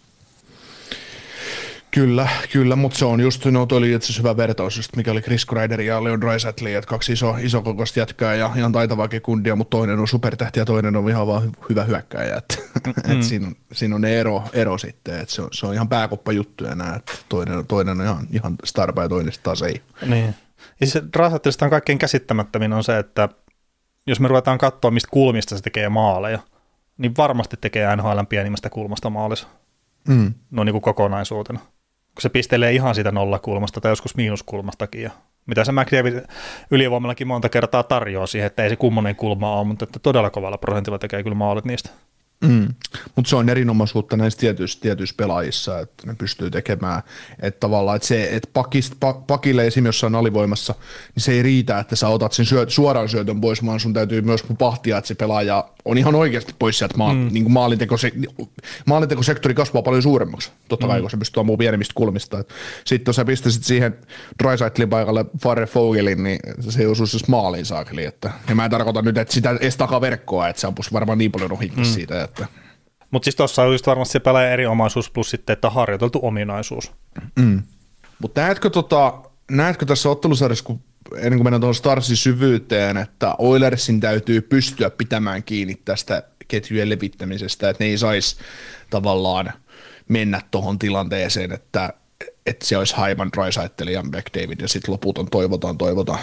Kyllä, mutta se on just, toi oli itse asiassa hyvä vertaus, just mikä oli Chris Kreider ja Leon Draisaitl, että kaksi isokokoista jätkää ja ihan taitavaakin kundia, mutta toinen on supertähti ja toinen on ihan vaan hyvä hyökkääjä, että siinä on ne ero sitten, että se on ihan pääkoppa juttuja nämä, että toinen on ihan starpa ja toinen taas ei. Niin, ja se Draisaitlista on kaikkein käsittämättömin on se, että jos me ruvetaan katsoa, mistä kulmista se tekee maaleja, niin varmasti tekee NHL:n pienimmästä kulmasta maalissa, no niin kuin kokonaisuutena. Kun se pistelee ihan siitä nollakulmasta tai joskus miinuskulmastakin. Ja mitä se McDavid ylivoimallakin monta kertaa tarjoaa siihen, että ei se kummonen kulma ole, mutta että todella kovalla prosentilla tekee kyllä maalit niistä. Mutta se on erinomaisuutta näissä tietyissä pelaajissa, että ne pystyy tekemään, että tavallaan, että se, että pakille esimerkiksi jossain alivoimassa, niin se ei riitä, että sä otat sen suoraan syötön pois, vaan sun täytyy myös pahtia, että se pelaaja on ihan oikeasti pois sieltä niin kuin maalintekosektori kasvaa paljon suuremmaksi, totta kai, kun se pystyy ammumaan pienemmistä kulmista. Sitten jos sä pistäisit siihen Draisaitlin paikalle Farre Fogelin, niin se ei osuisi maaliin saakeli. Ja mä en tarkoita nyt, että sitä edes takaverkkoa, että se ampuisi varmaan niin paljon ohikin siitä, mutta siis tuossa on just varmasti se pelaajan erinomaisuus plus sitten, että harjoiteltu ominaisuus. Mutta näetkö tässä ottelusarjassa, kun ennen kuin mennään tuohon Starsin syvyyteen, että Oilersin täytyy pystyä pitämään kiinni tästä ketjujen levittämisestä, että ne ei saisi tavallaan mennä tuohon tilanteeseen, että se olisi Hyman, Draisaitl ja McDavid ja sitten loput on toivotaan.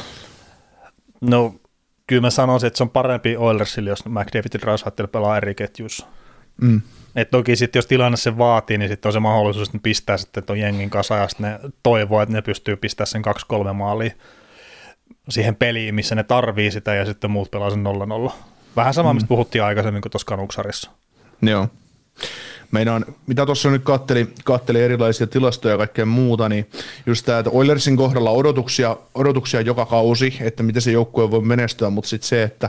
No kyllä mä sanoisin, että se on parempi Oilersille, jos McDavid ja Draisaitl pelaa eri ketjuissa. Et toki sitten jos tilanne se vaatii, niin sitten on se mahdollisuus, että ne pistää sitten tuon jengin kasaan ja sitten ne toivoo, että ne pystyy pistämään sen 2-3 maalia siihen peliin, missä ne tarvii sitä ja sitten muut pelaa sen 0-0. Vähän sama, mistä puhuttiin aikaisemmin kuin tuossa Canucksarissa. Joo. Mitä tuossa nyt katteli erilaisia tilastoja ja kaikkea muuta, niin just tämä, että Oilersin kohdalla odotuksia joka kausi, että miten se joukkue voi menestyä, mutta sitten se, että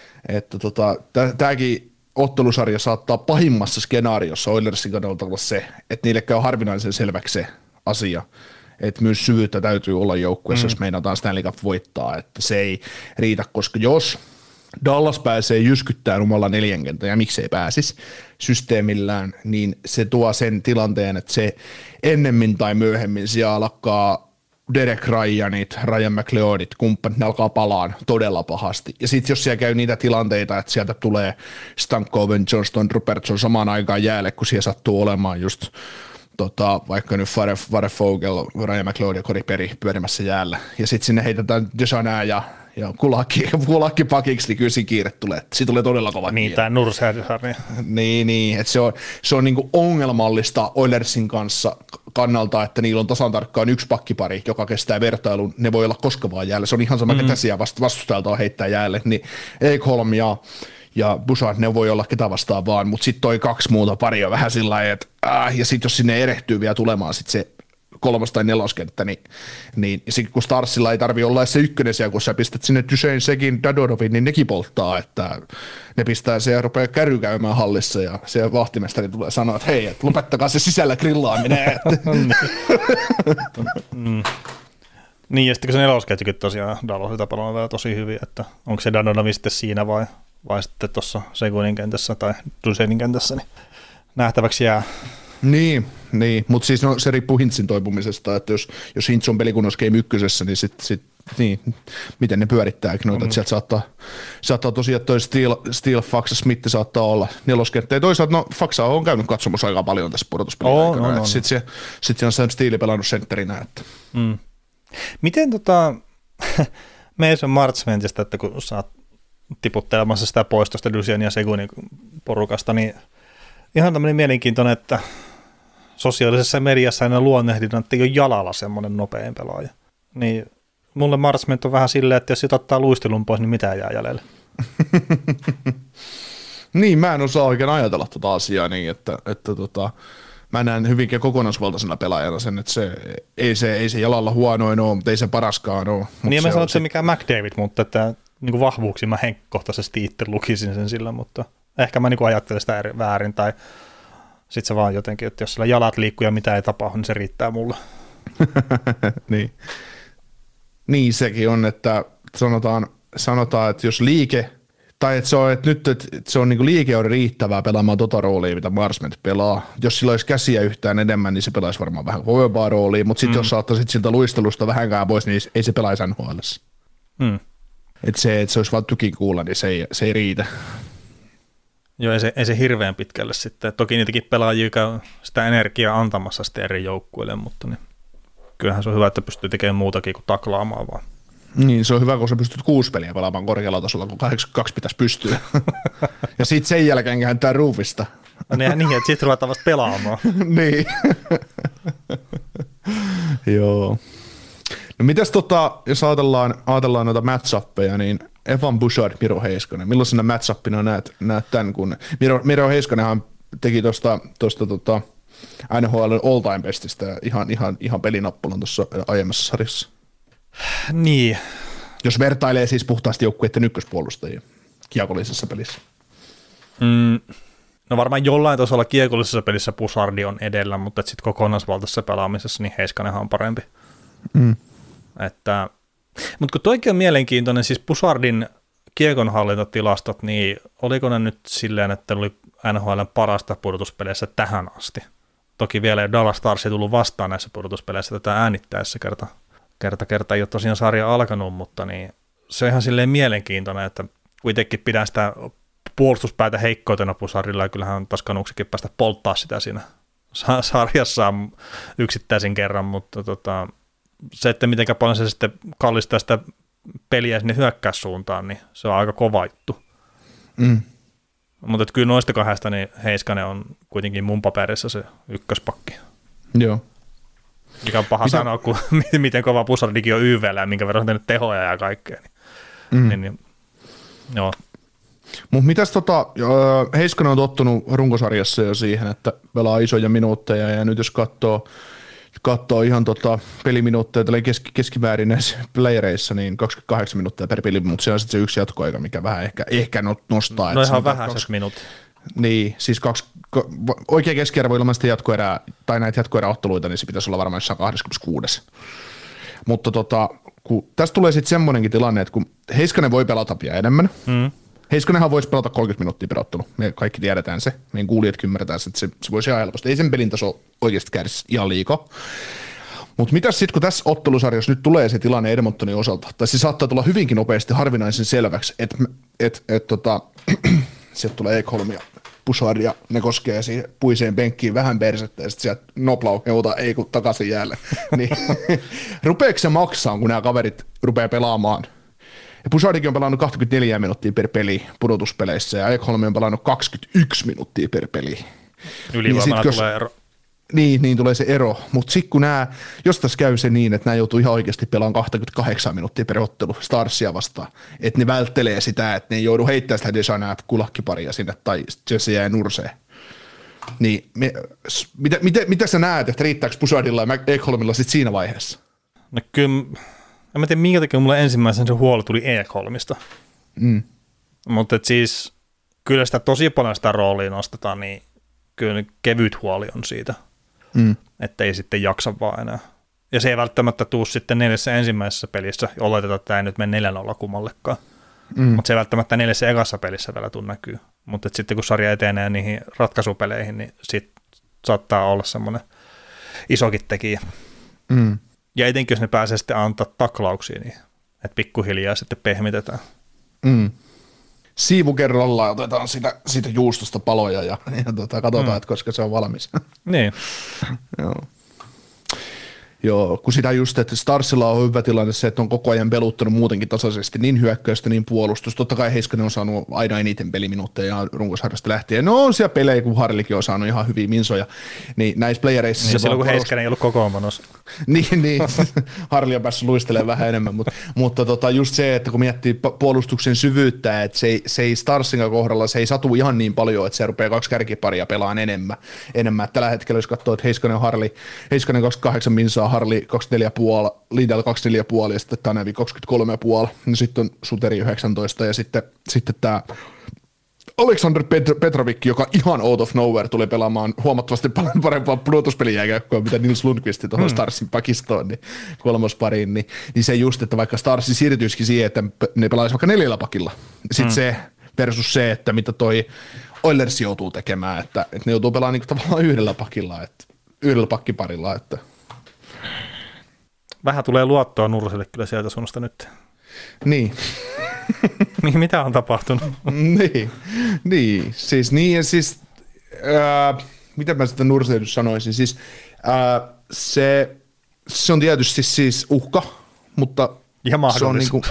tämäkin ottelusarja saattaa pahimmassa skenaariossa Oilersin kannalta olla se, että niille käy harvinaisen selväksi se asia, että myös syvyyttä täytyy olla joukkueessa, jos meinataan Stanley Cup voittaa, että se ei riitä, koska jos Dallas pääsee jyskyttämään omalla 4 kenttä, ja miksei pääsisi systeemillään, niin se tuo sen tilanteen, että se ennemmin tai myöhemmin siellä alkaa Derek Ryanit, Ryan McLeodit, kumppanit, ne alkaa palaan todella pahasti. Ja sitten jos siellä käy niitä tilanteita, että sieltä tulee Stankoven, Johnston, Robertson samaan aikaan jäälle, kun siellä sattuu olemaan just vaikka nyt Farre Fogel, Ryan McLeod ja Corey Perry pyörimässä jäällä. Ja sitten sinne heitetään Deschanaa ja kulakki pakiksi, niin kyllä siinä kiire tulee. Siitä tulee todella kova kiire. Niin, tämä Nurse-sarja. Niin, että se on niinku ongelmallista Oilersin kannalta, että niillä on tasan tarkkaan 1 pakkipari, joka kestää vertailun. Ne voi olla koska vaan jäällä. Se on ihan sama, ketä siellä vastustajalta on heittää jäälle. Niin Ekholm ja Bouchard, ne voi olla ketä vastaan vaan, mutta sitten toi 2 muuta paria on vähän sillä lailla, että ja sitten jos sinne erehtyy vielä tulemaan sitten se 3. tai 4. kenttä, niin sitten kun Starsilla ei tarvitse olla se 1. siellä, kun sä pistät sinne Duchesne, Segin, Dadonovin, niin nekin polttaa, että ne pistää se ja rupeaa kärry käymään hallissa ja se vahtimestari tulee sanoa, että hei, että lopettakaa se sisällä grillaaminen. Niin, ja sitten kun se 4. ketjukin tosiaan Dallasilta pelaa vielä tosi hyvin, että onko se Dadonovi sitten siinä vai sitten tuossa Seguinin kentässä tai Duchesnein kentässä, niin nähtäväksi jää. Niin, mutta siis se riippuu Hintzin toipumisesta, että jos Hintz on pelikunnossa Game 1, niin sit miten ne pyörittääkin noita, että sieltä saattaa tosiaan toi Steel, Faxa, Smith saattaa olla 4. kenttä, ja toisaalta Faxa on käynyt katsomassa aika paljon tässä pudotuspelin aikana, sitten on Sam Steele pelannut sentterinä. Että. Miten Mason Marchmentista, että kun sä oot tiputtelemassa sitä pois tuosta Duchesne ja Seguinin porukasta, niin ihan tämmöinen mielenkiintoinen, että sosiaalisessa mediassa aina luonnehdinnan, että ei ole jalalla semmoinen nopein pelaaja. Niin mulle marksment on vähän silleen, että jos sit ottaa luistelun pois, niin mitä jää jäljelle? Niin, mä en osaa oikein ajatella tuota asiaa niin, että mä näen hyvinkin kokonaisvaltaisena pelaajana sen, että ei se jalalla huonoin ole, mutta ei se paraskaan ole. Niin mä sanon, että se mikään McDavid, mutta että niin kuin vahvuuksiin mä henkkohtaisesti itse lukisin sen sillä, mutta ehkä mä niin kuin ajattelen sitä väärin, tai sitten se vaan jotenkin, että jos sillä jalat liikkuu ja mitä ei tapahdu, niin se riittää mulle. Niin sekin on, että sanotaan, että jos liike, tai että se on niin liike on riittävää pelaamaan tota roolia, mitä Marsment pelaa. Jos sillä olisi käsiä yhtään enemmän, niin se pelaisi varmaan vähän kovempaa roolia, mutta sitten jos saattaisit siltä luistelusta vähänkään pois, niin ei se pelaisi NHL:ssä. Että se olisi vaan tukikuulla, niin se ei riitä. Joo, ei se hirveän pitkälle sitten. Toki niitäkin pelaajia käy sitä energiaa antamassa sitten eri joukkueille, mutta niin kyllähän se on hyvä, että pystyy tekemään muutakin kuin taklaamaan vaan. Niin, se on hyvä, kun sä pystyt 6 peliä pelaamaan korkealla tasolla, kun 82 pitäisi pystyä. Ja sitten sen jälkeen kääntää ruuvista. Niin, että sitten ruvetaan vasta pelaamaan. Niin. Joo. No mitäs jos ajatellaan noita match-uppeja, niin Evan Bouchard, Miro Heiskanen, millaisena match-upina näet tämän, kun Miro Heiskanenhan teki tuosta NHL all-time bestistä ihan pelinappulan tuossa aiemmassa sarjassa. Niin. Jos vertailee siis puhtaasti joukkueiden ykköspuolustajia kiekollisessa pelissä. No varmaan jollain tasolla kiekollisessa pelissä Bouchardi on edellä, mutta sitten kokonaisvaltaisessa pelaamisessa niin Heiskanenhan on parempi. Mutta kun toikin on mielenkiintoinen, siis Bouchardin kiekonhallintatilastot, niin oliko ne nyt silleen, että oli NHL:n parasta pudotuspeleissä tähän asti? Toki vielä ei Dallas Stars ei tullut vastaan näissä pudotuspeleissä tätä äänittäessä kerta ei ole tosiaan sarja alkanut, mutta niin se on ihan silleen mielenkiintoinen, että kuitenkin pidän sitä puolustuspäätä heikkoutena Bouchardilla, ja kyllähän Taskanuksikin päästä polttaa sitä siinä sarjassaan yksittäisin kerran, mutta se, että miten paljon se sitten kallistaa sitä peliä sinne hyökkäyssuuntaan, niin se on aika kova juttu. Mutta kyllä noista kahdesta niin Heiskanen on kuitenkin mun paperissa se ykköspakki. Joo. Mikä on paha sanoa, kun miten kova Bouchardikin on YV:llä ja minkä verran on tehnyt tehoja ja kaikkea. Niin, joo. Mutta mitäs Heiskanen on tottunut runkosarjassa jo siihen, että pelaa isoja minuutteja, ja nyt jos katsoo ihan peliminuutteja keskimäärin näissä playereissa, niin 28 minuuttia per peli, mutta se on sitten se yksi jatkoaika, mikä vähän ehkä nostaa. No ihan vähäiset minuutit. Niin, siis oikea keskiarvo ilman sitä jatkoerää, tai näitä jatkoeräotteluita, niin se pitäisi olla varmaan jossain 26. Mutta kun tästä tulee sitten semmoinenkin tilanne, että kun Heiskanen voi pelata vielä enemmän, Heiskanenhan voisi pelata 30 minuuttia per ottelu. Me kaikki tiedetään se. Meidän kuulijat ymmärretään, että se voisi ihan helposti. Ei sen pelin taso oikeasti kärsi ihan liikaa. Mutta mitäs sitten, kun tässä ottelusarjassa nyt tulee se tilanne Edmontonin osalta, tai se saattaa tulla hyvinkin nopeasti harvinaisen selväksi, että sieltä tulee Ekholm ja Bouchard ja ne koskee siihen puiseen penkkiin vähän persettä ja sitten sieltä noplau heuta ei kun takaisin jäälle. Niin, rupeeko se maksaa, kun nämä kaverit rupeaa pelaamaan? Ja Bouchardikin on pelannut 24 minuuttia per peli pudotuspeleissä ja Ekholm on pelannut 21 minuuttia per peli. Ylivoimana tulee ero. Niin tulee se ero, mutta sitten kun jos tässä käy se niin, että nämä joutuu ihan oikeasti pelaamaan 28 minuuttia per ottelu Starsia vastaan, että ne välttelee sitä, että ne ei joudu heittämään sitä Dejanaa kulakkiparia sinne tai Jesseä ja Nurseen. Niin mitä sä näet, että riittääkö Bouchardilla ja Ekholmilla sitten siinä vaiheessa? No kyllä, en tiedä minkä takia mulle ensimmäisen se huoli tuli Ekholmista. Mutta siis kyllä sitä tosi paljon sitä roolia nostetaan, niin kyllä kevyt huoli on siitä, että ei sitten jaksa vaan enää. Ja se ei välttämättä tule sitten 4 ensimmäisessä pelissä, oletetaan, että tämä ei nyt mene 4-0 kummallekaan, mutta se ei välttämättä 4 ekassa pelissä vielä tule näkyy. Mutta sitten kun sarja etenee niihin ratkaisupeleihin, niin sitten saattaa olla semmoinen isokin tekijä. Ja etenkin jos ne pääsee sitten antaa taklauksia, niin että pikkuhiljaa sitten pehmitetään. Siivu kerrallaan otetaan siitä juustosta paloja ja katsotaan, että koska se on valmis. Niin. Joo. Joo, kun sitä just, että Starsilla on hyvä tilanne se, että on koko ajan peluttanut muutenkin tasaisesti niin hyökkäystä, niin puolustus. Totta kai Heiskanen on saanut aina eniten peliminuutteja runkosarjasta lähtien. No on siellä pelejä, kun Harlikin on saanut ihan hyviä minsoja. Niin näissä playereissa niin, se silloin kun Heiskanen ei ollut kokoonpanossa. niin. Harli on päässyt luistelemaan vähän enemmän, mutta just se, että kun miettii puolustuksen syvyyttä, että se ei Starsin kohdalla, se ei satu ihan niin paljon, että se rupeaa 2 kärkiparia pelaan enemmän. Tällä hetkellä, jos katsoo, että Heiskanen on Harli, Heiskanen 28 minsaa, Harli 24,5, Lindell 24,5 ja sitten Tanevi 23,5, niin sitten on Suteri 19 ja sitten tämä Alexander Petrovic, joka ihan out of nowhere tuli pelaamaan huomattavasti paljon parempaa pudotuspelijääkäykköä, mitä Nils Lundqvist tuohon Starsin pakistoon, niin 3. pariin, niin se just, että vaikka Starsi siirtyisikin siihen, että ne pelaisi vaikka 4 pakilla, sitten se versus se, että mitä toi Oilers joutuu tekemään, että ne joutuu pelaamaan niin tavallaan 1 pakilla, että 1 pakkiparilla, että vähän tulee luottoa Nurselle kyllä sieltä suunnasta nyt. Niin. Mitä on tapahtunut? Mitä mä sitten Nurselle sanoisin, siis se on tietysti siis uhka, mutta ja mahdollisuus.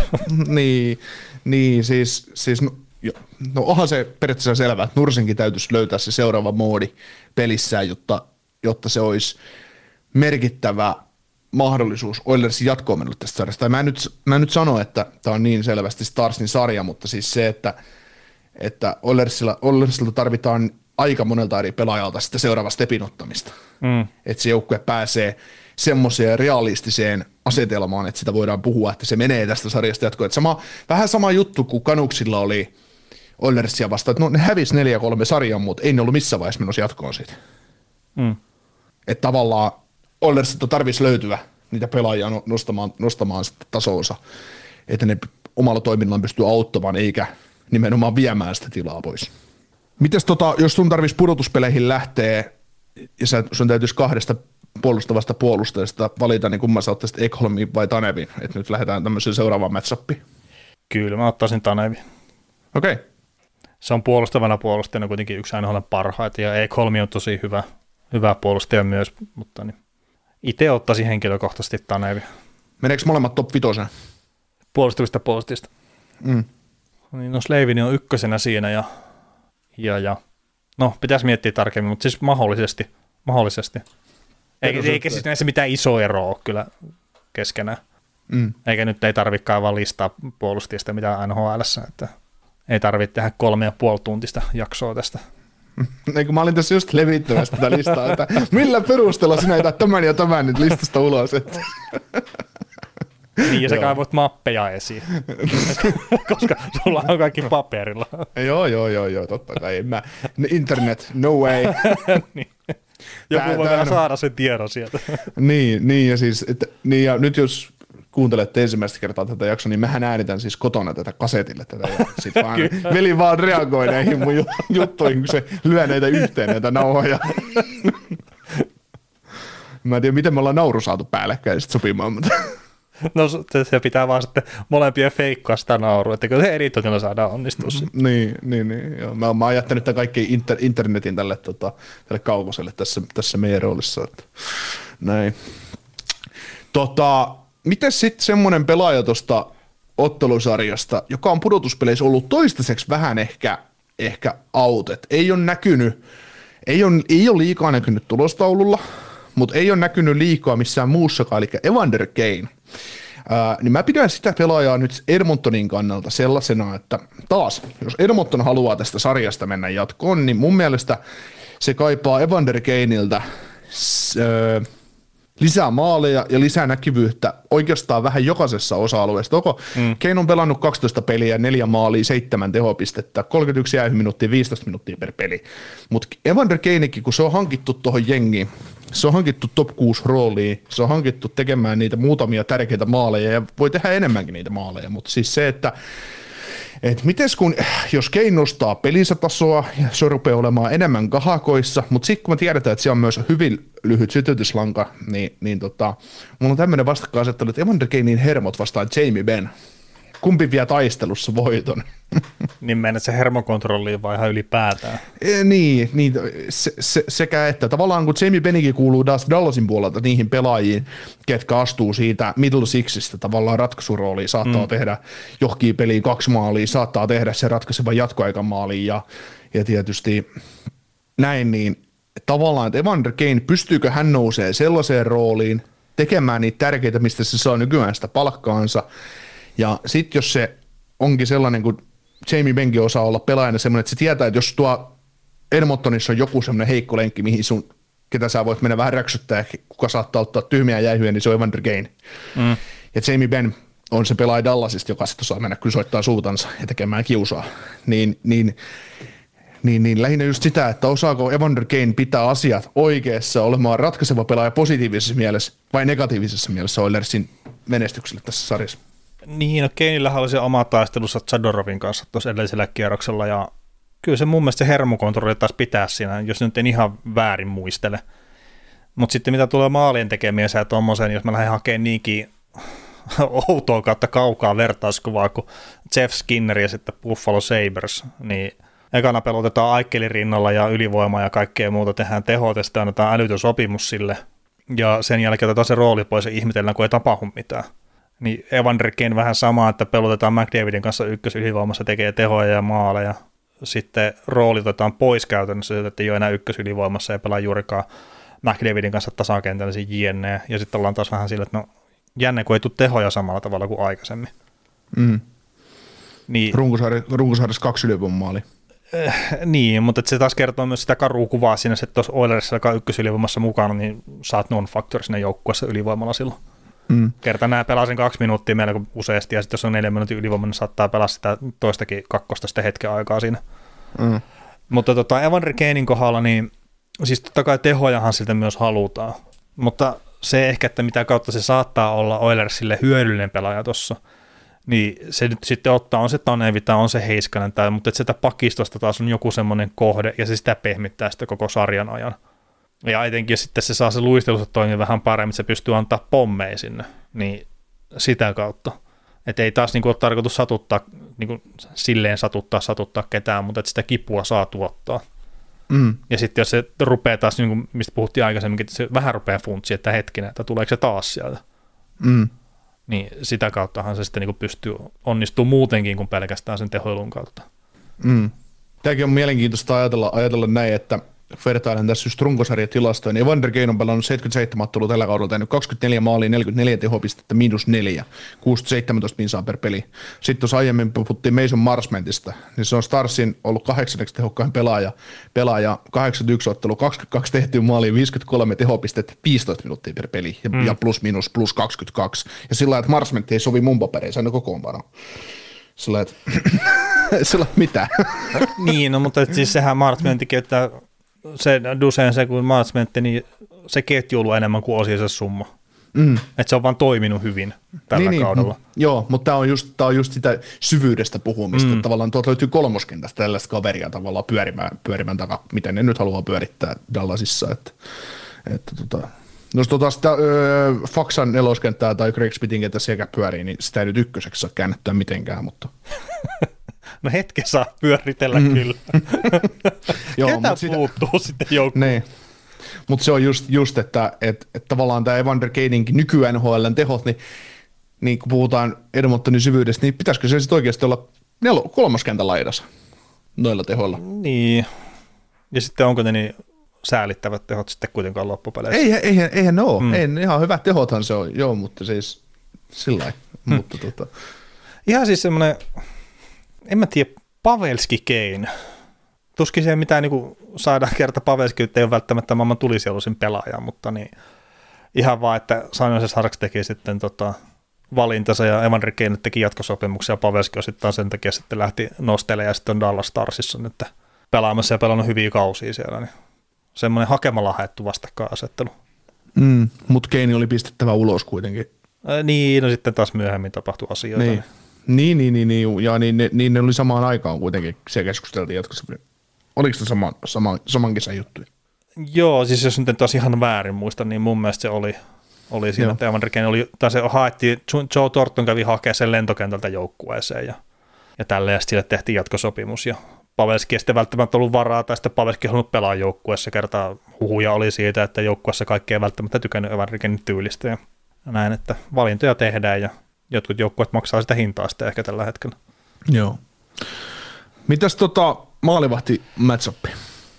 No onhan se periaatteessa selvää, että Nursenkin täytyisi löytää se seuraava moodi pelissään, jotta se olisi merkittävä mahdollisuus Oilersin jatkoon mennä tästä sarjasta. Tai mä en nyt sano, että tämä on niin selvästi Starsin sarja, mutta siis se, että Oilersilta tarvitaan aika monelta eri pelaajalta sitä seuraavasta stepin ottamista. Että se joukkue pääsee semmoiseen realistiseen asetelmaan, että sitä voidaan puhua, että se menee tästä sarjasta jatkoon. Vähän sama juttu kuin Canucksilla oli Oilersia vastaan, että no, ne hävisi 4-3 sarjan, mutta ei ne ollut missään vaiheessa menossa jatkoon siitä. Että tavallaan Oilersilta tarvitsisi löytyä niitä pelaajia nostamaan sitten tasonsa, että ne omalla toiminnallaan pystyy auttamaan, eikä nimenomaan viemään sitä tilaa pois. Mites jos sun tarvitsisi pudotuspeleihin lähteä, ja sun täytyisi 2 puolustavasta puolustajasta valita, niin kumman sä ottaisit Ekholmin vai Tanevin, että nyt lähdetään tämmöiseen seuraavaan matchappiin? Kyllä, mä ottaisin Tanevin. Okei. Okay. Se on puolustavana puolustajana kuitenkin yksi aina parhaita, ja Ekholmi on tosi hyvä puolustaja myös, mutta niin itse ottaisin henkilökohtaisesti Tanevi. Meneekö molemmat top 5? Puolustavista puolustajista. Niin, no Slavini on 1 siinä ja no pitäisi miettiä tarkemmin, mutta siis mahdollisesti. Eikä siis näissä mitään isoa eroa ole kyllä keskenään. Eikä nyt ei tarvitsekaan vaan listaa puolustajista mitään NHL:ssä, että ei tarvitse tehdä 3,5 tuntista jaksoa tästä. Kun mä olin tässä just levittämässä tätä listaa, että millä perusteella sinä jätät tämän ja tämän nyt listasta ulos. Että. Niin, ja sä kaivoit mappeja esiin, koska sulla on kaikki paperilla. Joo, totta kai. Internet, no way. Niin. Joku voi vielä saada sen tiedon sieltä. Niin, ja siis, ja nyt jos kuuntelette ensimmäistä kertaa tätä jaksoa, niin mähän äänitän siis kotona tätä kasetille tätä, ja sit vaan veli vaan reagoi näihin mun juttuihin, kun se lyö näitä yhteen, näitä nauhoja. Mä en tiedä, miten me ollaan nauru saatu päällekkäin sit sopimaan, mutta. No se pitää vaan sitten molempien feikkaa sitä naurua, että kyllä se editoinnilla saadaan onnistua. Niin, joo. Mä oon jättänyt tämän kaikki internetin tälle kaukoselle tässä meidän roolissa. Että. Näin. Miten sitten semmoinen pelaaja tuosta ottelusarjasta, joka on pudotuspeleissä ollut toistaiseksi vähän ehkä out, et ei ole näkynyt, ei ole liikaa näkynyt tulostaululla, mutta ei ole näkynyt liikaa missään muussakaan, eli Evander Kane. Niin mä pidän sitä pelaajaa nyt Edmontonin kannalta sellaisena, että taas, jos Edmonton haluaa tästä sarjasta mennä jatkoon, niin mun mielestä se kaipaa Evander Kaneilta lisää maaleja ja lisää näkyvyyttä oikeastaan vähän jokaisessa osa-alueessa. Kane on pelannut 12 peliä, 4 maalia, 7 tehopistettä, 31 jäähyminuuttia, 15 minuuttia per peli. Mutta Evander Kanekin, kun se on hankittu tuohon jengiin, se on hankittu top 6 rooliin, se on hankittu tekemään niitä muutamia tärkeitä maaleja ja voi tehdä enemmänkin niitä maaleja, mutta siis se, että mites jos Kane nostaa pelinsä tasoa ja se rupeaa olemaan enemmän kahakoissa, mutta sitten kun me tiedetään, että siellä on myös hyvin lyhyt sytytyslanka, niin mulla on tämmöinen vastakkainasettelu, että Evander Kanein hermot vastaan Jamie Benn. Kumpi vie taistelussa voiton? Niin mennä se hermokontrolliin vai ihan ylipäätään? Niin sekä että tavallaan kun Jamie Bennikin kuuluu Dallasin puolelta niihin pelaajiin, ketkä astuu siitä middle sixistä tavallaan ratkaisurooliin, saattaa tehdä johonkin peliin 2 maalia, saattaa tehdä se ratkaisevan jatkoaikan maaliin ja tietysti näin, niin tavallaan, että Evander Kane, pystyykö hän nousee sellaiseen rooliin, tekemään niitä tärkeitä, mistä se saa nykyään sitä palkkaansa, ja sitten jos se onkin sellainen, kun Jamie Benkin osaa olla pelaajana semmoinen, että se tietää, että jos tuo Edmontonissa on joku semmoinen heikko lenkki, mihin ketä sä voit mennä vähän räksyttää, kuka saattaa ottaa tyhmiä jäihyjä, niin se on Evander Kane. Ja Jamie Benn on se pelaaja Dallasista, joka sitten osaa mennä kyllä soittaa suutansa ja tekemään kiusaa. Niin lähinnä just sitä, että osaako Evander Kane pitää asiat oikeassa olemaan ratkaiseva pelaaja positiivisessa mielessä vai negatiivisessa mielessä Oilersin menestykselle tässä sarjassa. Niin, no Kaneillähän oli se oma taistelussa Zadorovin kanssa tuossa edellisellä kierroksella, ja kyllä se mun mielestä se hermokontrolli taas pitää siinä, jos nyt en ihan väärin muistele. Mutta sitten mitä tulee maalien tekemieseen ja tommoseen, jos mä lähden hakemaan niinkin outoa kautta kaukaa vertauskuvaa kuin Jeff Skinner ja sitten Buffalo Sabres, niin ekana pelotetaan Aikkelin rinnalla ja ylivoima ja kaikkea muuta, tehdään tehot ja sitten annetaan älytön sopimus sille, ja sen jälkeen otetaan se rooli pois ja ihmetellään, kun ei tapahdu mitään. Niin Evander Kane vähän sama, että pelotetaan McDavidin kanssa ykkösylivoimassa, tekee tehoja ja maaleja. Sitten rooli otetaan pois käytännössä, että ei ole enää ykkösylivoimassa ja pelaa juurikaan McDavidin kanssa tasakentällä jne. Ja sitten ollaan taas vähän sillä, että no jänne, kun ei tule tehoja samalla tavalla kuin aikaisemmin. Niin, Runkosarjassa 2 ylivoimamaalia. Niin, mutta se taas kertoo myös sitä karua kuvaa siinä, että tuossa Oilersissa, joka on ykkösylivoimassa mukana, niin saat non-factor siinä joukkueessa ylivoimalla silloin. Kerta nämä pelaa sen 2 minuuttia meillä kuin useasti, ja sitten jos on 4 minuutin ylivoima, niin saattaa pelaa sitä toistakin kakkosta sitten hetken aikaa siinä. Mutta Evander Kanen kohdalla, niin siis totta kai tehojahan siltä myös halutaan, mutta se ehkä, että mitä kautta se saattaa olla Oilersille hyödyllinen pelaaja tuossa, niin se nyt sitten ottaa, on se Tanevi tai on se Heiskanen, mutta että sitä pakistosta taas on joku semmoinen kohde, ja se sitä pehmittää sitä koko sarjan ajan. Ja etenkin sitten se saa se luistelussa toimia vähän paremmin, että se pystyy antaa pommeja sinne, niin sitä kautta. Että ei taas ole tarkoitus satuttaa, silleen satuttaa ketään, mutta että sitä kipua saa tuottaa. Ja sitten jos se rupeaa taas, mistä puhuttiin aikaisemminkin, että se vähän rupeaa funtsia, että hetkinen, että tuleeko se taas sieltä. Niin sitä kauttahan se sitten pystyy onnistumaan muutenkin kuin pelkästään sen tehoilun kautta. Tämäkin on mielenkiintoista ajatella näin, että vertailen tässä just runkosarjatilastoja, niin Evander Kane on pelannut 77 ottelua tällä kaudella, tehnyt 24 maalia, 44 tehopistettä, -4, 6-17 pinsaa per peli. Sitten tuossa aiemmin puhuttiin Mason Marsmentista, niin se on Starsin ollut 8. tehokkain pelaaja 81 ottelu, 22 tehtyä maalia, 53 tehopistettä, 15 minuuttia per peli ja plus 22. Ja sillä lailla, että Marsment ei sovi mun papereihin, aina kokoonpano. Sillä lailla, että mitä? Niin, no, mutta siis sehän Marsmentikin, että se Dusen se kuin Marsmentti, niin se ketju on ollut enemmän kuin osiensa summa. Että se on vaan toiminut hyvin tällä kaudella. Joo, mutta tämä on just sitä syvyydestä puhumista. Tavallaan tuolta löytyy kolmoskentästä tällaista kaveria tavallaan pyörimään takaa, miten ne nyt haluaa pyörittää Dallasissa. Jos sitä Faksan neloskenttää tai Greg Spittin kentä sekä pyörii, niin sitä ei nyt ykköseksi saa käännettyä mitenkään, mutta no hetken saa pyöritellä kyllä. Joo, ketä puuttuu sitten joukkuun? Niin. Mutta se on just että tavallaan tämä Evander Kanenkin nykyään NHL:n tehot, niin kun puhutaan Edmontonin syvyydestä, niin pitäisikö se sitten oikeasti olla kolmoskentän laidassa noilla tehoilla? Niin. Ja sitten onko ne niin säälittävät tehot sitten kuitenkaan loppupeleissä? Eihän ne ole. Ei, ihan hyvät tehothan se on, joo, mutta siis sillä lailla. Ihan siis semmoinen, en mä tiedä, Pavelski Kane. Tuskin siihen mitään niin saadaan kerta Pavelski, että ei ole välttämättä maailman tulisieluisin pelaaja, mutta niin ihan vaan, että Sainoisen Sarks teki sitten valintansa ja Evander Kane teki jatkosopimuksia ja Pavelski osittain sen takia sitten lähti nostelemaan ja sitten on Dallas Starsissa nyt pelaamassa ja pelannut hyviä kausia siellä, niin semmoinen hakemalla haettu vastakkainasettelu. Mutta Kane oli pistettävä ulos kuitenkin. Niin, no sitten taas myöhemmin tapahtui asioita. Niin, ja niin ne oli samaan aikaan kuitenkin, siellä keskusteltiin jatkossa. Oliko se saman kesän juttuja? Joo, siis jos nyt taas ihan väärin muista, niin mun mielestä se oli siinä, että Evander Kane oli, tai se haettiin, Joe Thornton kävi hakemaan sen lentokentältä joukkueeseen, ja ja tälleen, ja sille tehtiin jatkosopimus, ja Pavelski ei sitten välttämättä ollut varaa, tai sitten Pavelski ei halunnut pelaa joukkueessa, kertaa huhuja oli siitä, että joukkueessa kaikki ei välttämättä tykännyt Evan Rikenin tyylistä, ja näin, että valintoja tehdään, ja jotkut joukkueet maksaa sitä hintaa sitten ehkä tällä hetkellä. Joo. Mitäs maalivahti match-up?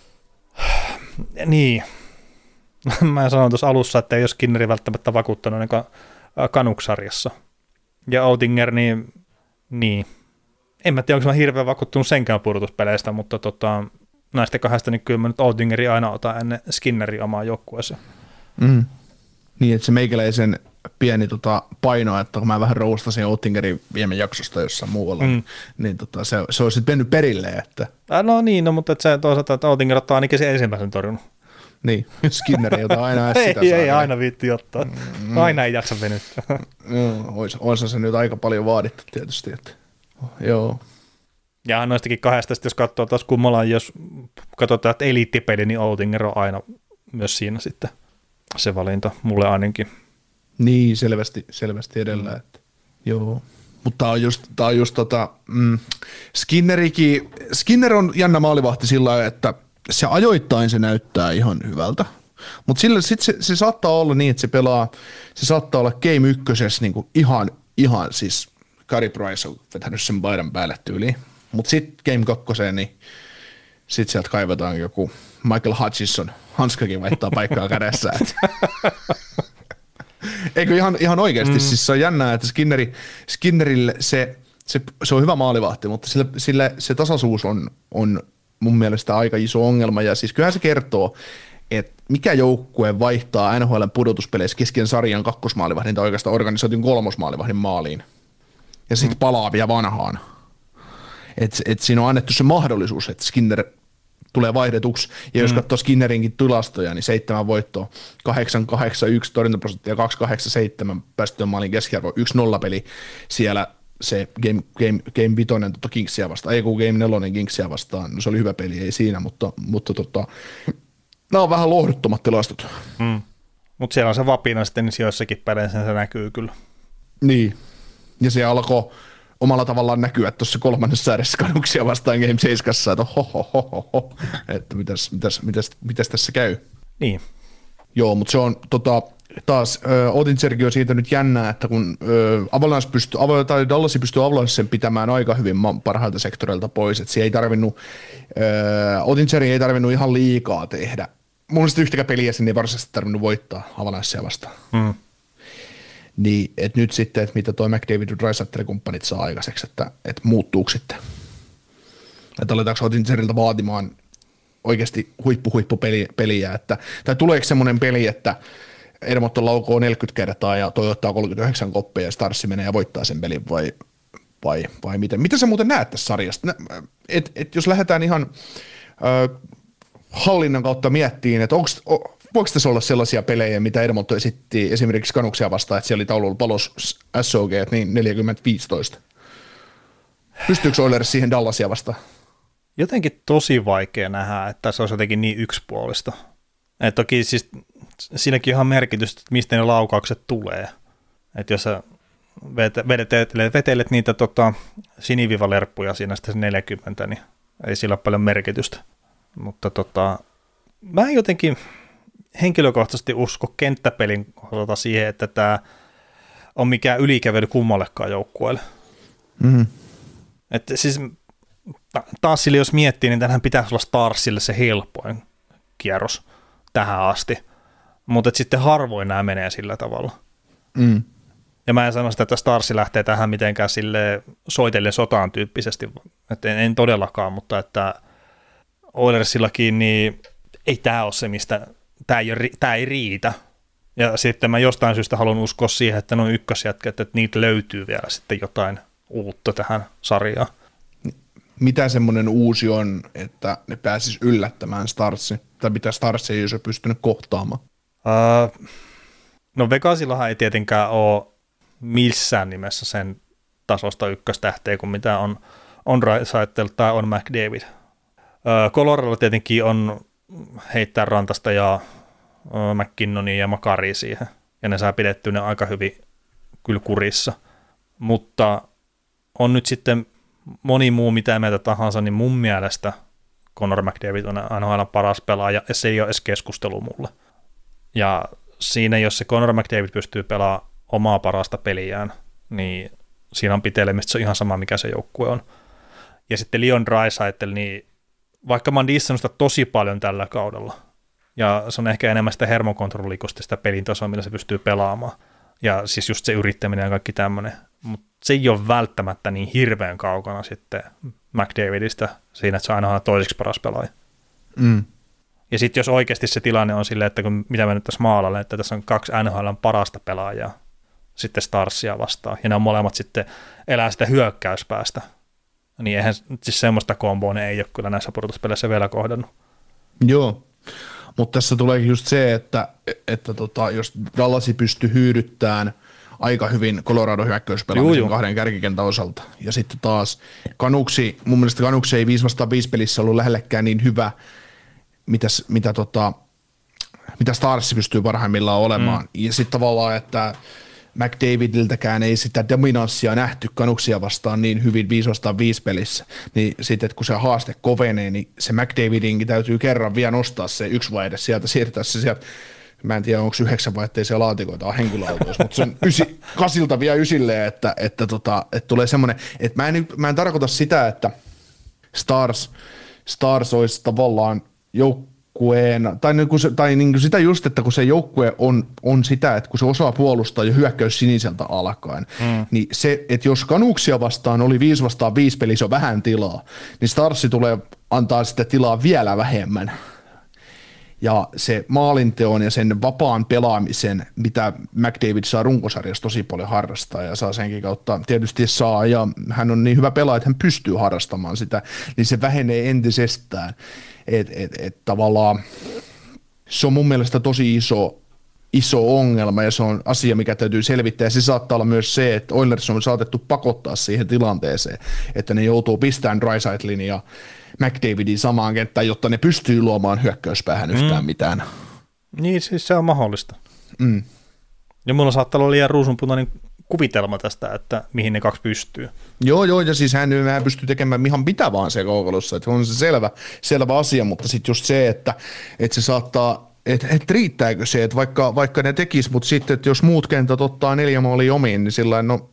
Niin. Mä sanoin tuossa alussa, että ei ole Skinneri välttämättä vakuuttanut Canucks-sarjassa. Ja Oettinger, niin. En mä tiedä, onko mä hirveän vakuuttunut senkään pudotuspeleistä, mutta näistä kahdesta, niin kyllä mä nyt Oettingeri aina otan ennen Skinneri omaa joukkueeseen. Mm. Niin, että se meikäläisen pieni paino, että kun mä vähän roustasin Oettingerin viime jaksosta jossain muualla, niin se olisi mennyt perille. Että... No niin, mutta se toisaalta, että Oettinger ottaa ainakin sen ensimmäisen torjunut. Niin, Skinner ei ota aina sitä. ei aina viitti ottaa. Aina ei jaksa venyttää. Olisi se nyt aika paljon vaadittu tietysti. Että. Joo. Ja noistakin kahdesta, jos katsoo taas kummalla, jos katsotaan, että eliittipeli, niin Oettinger on aina myös siinä sitten se valinta, mulle ainakin. Niin, selvästi edellä. Että. Joo. Mutta tää on just Skinner on jännä maalivahti sillä lailla, että se ajoittain se näyttää ihan hyvältä, mutta sitten se saattaa olla niin, että se saattaa olla Game 1 niin ihan siis Carey Price on vetänyt sen paidan päälle tyyliin, mutta sitten Game 2, niin sitten sieltä kaivetaan joku Michael Hutchison, hanskakin vaihtaa paikkaa kädessä. Eikö ihan oikeasti, siis se on jännää, että Skinnerille se on hyvä maalivahti, mutta sille se tasaisuus on mun mielestä aika iso ongelma, ja siis kyllähän se kertoo, että mikä joukkue vaihtaa NHL:n pudotuspeleissä kesken sarjan kakkosmaalivahdin tai oikeastaan organisoitin kolmosmaalivahdin maaliin, ja sitten palaa vielä vanhaan. Et siinä on annettu se mahdollisuus, että Skinner tulee vaihdetuksi, ja jos katsoo Skinnerinkin tilastoja, niin 7 voittoa, 881 torjuntaprosenttia, 287 päästöön maalin keskiarvo, 1-0 peli siellä, se Game 5 Kingsia vastaan, ei kun Game 4 Kingsia vastaan, no se oli hyvä peli, ei siinä, mutta nämä on vähän lohduttomat tilastot. Mutta siellä on se vapina sitten, niin joissakin peleissä se näkyy kyllä. Niin, ja se alkoi omalla tavallaan näkyä tuossa kolmannessa ääressä Canucksia vastaan Game 7, että että mitäs tässä käy. Niin. Joo, mutta se on taas Oettingerkin on siitä nyt jännää, että kun Dallas pystyy Avalancen pitämään aika hyvin parhailta sektoreilta pois, että Oettingeri ei tarvinnut ihan liikaa tehdä. Mun mielestä yhtäkään peliä sinne ei varsinaisesti tarvinnut voittaa Avalancea vastaan. Niin, että nyt sitten, että mitä toi McDavid ja Draisaitl-kumppanit saa aikaiseksi, että muuttuuko sitten. Että aletaanko Oettingerilta vaatimaan oikeasti huippupeliä, tai tuleeko semmoinen peli, että Edmonton laukoo 40 kertaa ja toi ottaa 39 koppia ja Starsi menee ja voittaa sen pelin vai miten? Mitä sä muuten näet tässä sarjasta? Et jos lähdetään ihan hallinnan kautta miettiin, että voiko tässä olla sellaisia pelejä, mitä Edmonton esitti esimerkiksi Canucksia vastaan, että siellä oli taululla palos SOG, niin 40-15. Pystyykö Oilers siihen Dallasia vastaan? Jotenkin tosi vaikea nähdä, että se olisi jotenkin niin yksipuolista. Et toki siis siinäkin ihan merkitystä, että mistä ne laukaukset tulee. Että jos sä vetelet niitä sinivivalerppuja siinä sitten 40, niin ei sillä ole paljon merkitystä. Mutta mä en jotenkin henkilökohtaisesti usko kenttäpelin osalta siihen, että tämä on mikään ylikävely kummallekaan joukkueelle. Että siis taas sille, jos miettii, niin tämähän pitäisi olla Starsille se helpoin kierros tähän asti. Mutta sitten harvoin nämä menee sillä tavalla. Ja mä en sano sitä, että Starsi lähtee tähän mitenkään sille soitellen sotaan tyyppisesti. Että en todellakaan, mutta että Oilersillakin, niin ei tämä ole se, mistä tämä ei riitä. Ja sitten mä jostain syystä haluan uskoa siihen, että nuo ykkösjätkät, että niitä löytyy vielä sitten jotain uutta tähän sarjaan. Mitä semmoinen uusi on, että ne pääsis yllättämään Starsi? Tai mitä Starsi ei olisi pystynyt kohtaamaan? No Vegasillahan ei tietenkään ole missään nimessä sen tasosta ykköstähteä kuin mitä on Draisaitl tai on McDavid. Coloradolla tietenkin on heittää Rantasta ja McKinnonia ja Makaria siihen, ja ne saa pidettyä ne aika hyvin kyllä kurissa. Mutta on nyt sitten moni muu mitä mieltä tahansa, niin mun mielestä Connor McDavid on NHL paras pelaaja, ja se ei ole edes keskustelu mulle. Ja siinä, jos se Connor McDavid pystyy pelaamaan omaa parasta peliään, niin siinä on pitelemistä, se on ihan sama, mikä se joukkue on. Ja sitten Leon Draisaitl, niin vaikka mä oon dissannut sitä tosi paljon tällä kaudella, ja se on ehkä enemmän sitä hermokontrollikosta, sitä pelin tasoa, millä se pystyy pelaamaan, ja siis just se yrittäminen ja kaikki tämmöinen, mutta se ei ole välttämättä niin hirveän kaukana sitten McDavidistä siinä, että se on aina toiseksi paras pelaaja. Ja sitten jos oikeasti se tilanne on silleen, että mitä mä nyt tässä maalalle, että tässä on 2 NHL:n parasta pelaajaa sitten Starsia vastaan, ja ne on molemmat sitten elää sitä hyökkäyspäästä, niin eihän siis semmoista komboa ne ei ole kyllä näissä pudotuspeleissä vielä kohdannut. Joo, mutta tässä tuleekin just se, että jos Dallasi pystyy hyydyttämään aika hyvin Colorado hyökkäyspelaamisen 2 kärkikentän osalta, ja sitten taas mun mielestä Canucks ei 5-5 pelissä ollut lähellekään niin hyvä, mitä Stars pystyy parhaimmillaan olemaan. Ja sitten tavallaan, että McDavidiltäkään ei sitä dominanssia nähty Canucksia vastaan niin hyvin 5-5 pelissä, niin sitten kun se haaste kovenee, niin se McDavidinkin täytyy kerran vielä nostaa se 1 vai edes sieltä, siirtää se sieltä, mä en tiedä onko 9 vai ettei siellä laatikoita on henkilöautoissa, mutta se on 8 vielä 9, että tulee semmoinen, että mä en tarkoita sitä, että Stars olisi tavallaan joukkueen, tai sitä just, että kun se joukkue on sitä, että kun se osaa puolustaa jo hyökkäys siniseltä alkaen, niin se, että jos Canucksia vastaan oli 5-5 pelissä on vähän tilaa, niin Starsi tulee antaa sitä tilaa vielä vähemmän. Ja se maalinteon ja sen vapaan pelaamisen, mitä McDavid saa runkosarjassa tosi paljon harrastaa ja saa senkin kautta tietysti saa, ja hän on niin hyvä pelaaja, että hän pystyy harrastamaan sitä, niin se vähenee entisestään. Et tavallaan se on mun mielestä tosi iso ongelma, ja se on asia, mikä täytyy selvittää, ja se saattaa olla myös se, että Oilers on saatettu pakottaa siihen tilanteeseen, että ne joutuu pistämään Draisaitlin ja McDavidin samaan kenttään, jotta ne pystyy luomaan hyökkäyspäähän yhtään mitään. Niin, siis se on mahdollista. Ja mulla saattaa olla liian ruusunpunainen kuvitelma tästä, että mihin ne 2 pystyy. Joo, ja siis hän pystyy tekemään ihan mitä vaan siellä kaukalossa, että on se selvä asia, mutta sitten just se, että se saattaa, että riittääkö se, että vaikka ne tekis, mutta sitten, että jos muut kentät ottaa 4 maalia omiin, niin sillain, no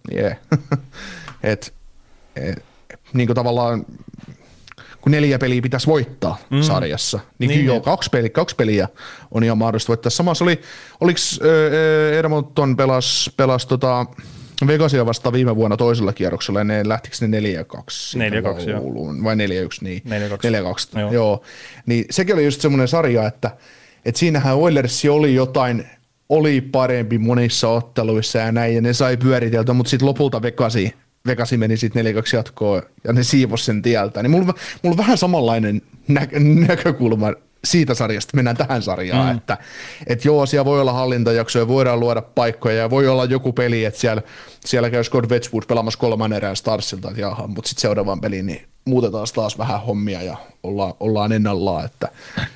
niin kuin tavallaan kun 4 peliä pitäisi voittaa sarjassa, niin joo, 2 peliä on ihan mahdollista voittaa. Samassa oliko Edmonton pelas Vegasia vastaan viime vuonna toisella kierroksella, ja ne lähtikö ne 4-2? 4-2, joo. Vai 4-1, niin. 4-2. Joo. Niin sekin oli just semmoinen sarja, että siinähän Oilersi oli parempi monissa otteluissa ja näin, ja ne sai pyöriteltyä, mutta sitten lopulta Vegasi meni sitten 4-2 jatkoon, ja ne siivosi sen tieltä. Niin mulla on vähän samanlainen näkökulma siitä sarjasta, mennään tähän sarjaan, että joo, siellä voi olla hallintajaksoja, voidaan luoda paikkoja, ja voi olla joku peli, että siellä käy Scott Wedgwood pelaamassa 3 erään Starsilta, mutta sitten seuraavaan peliin niin muutetaan taas vähän hommia, ja ollaan ennallaan, että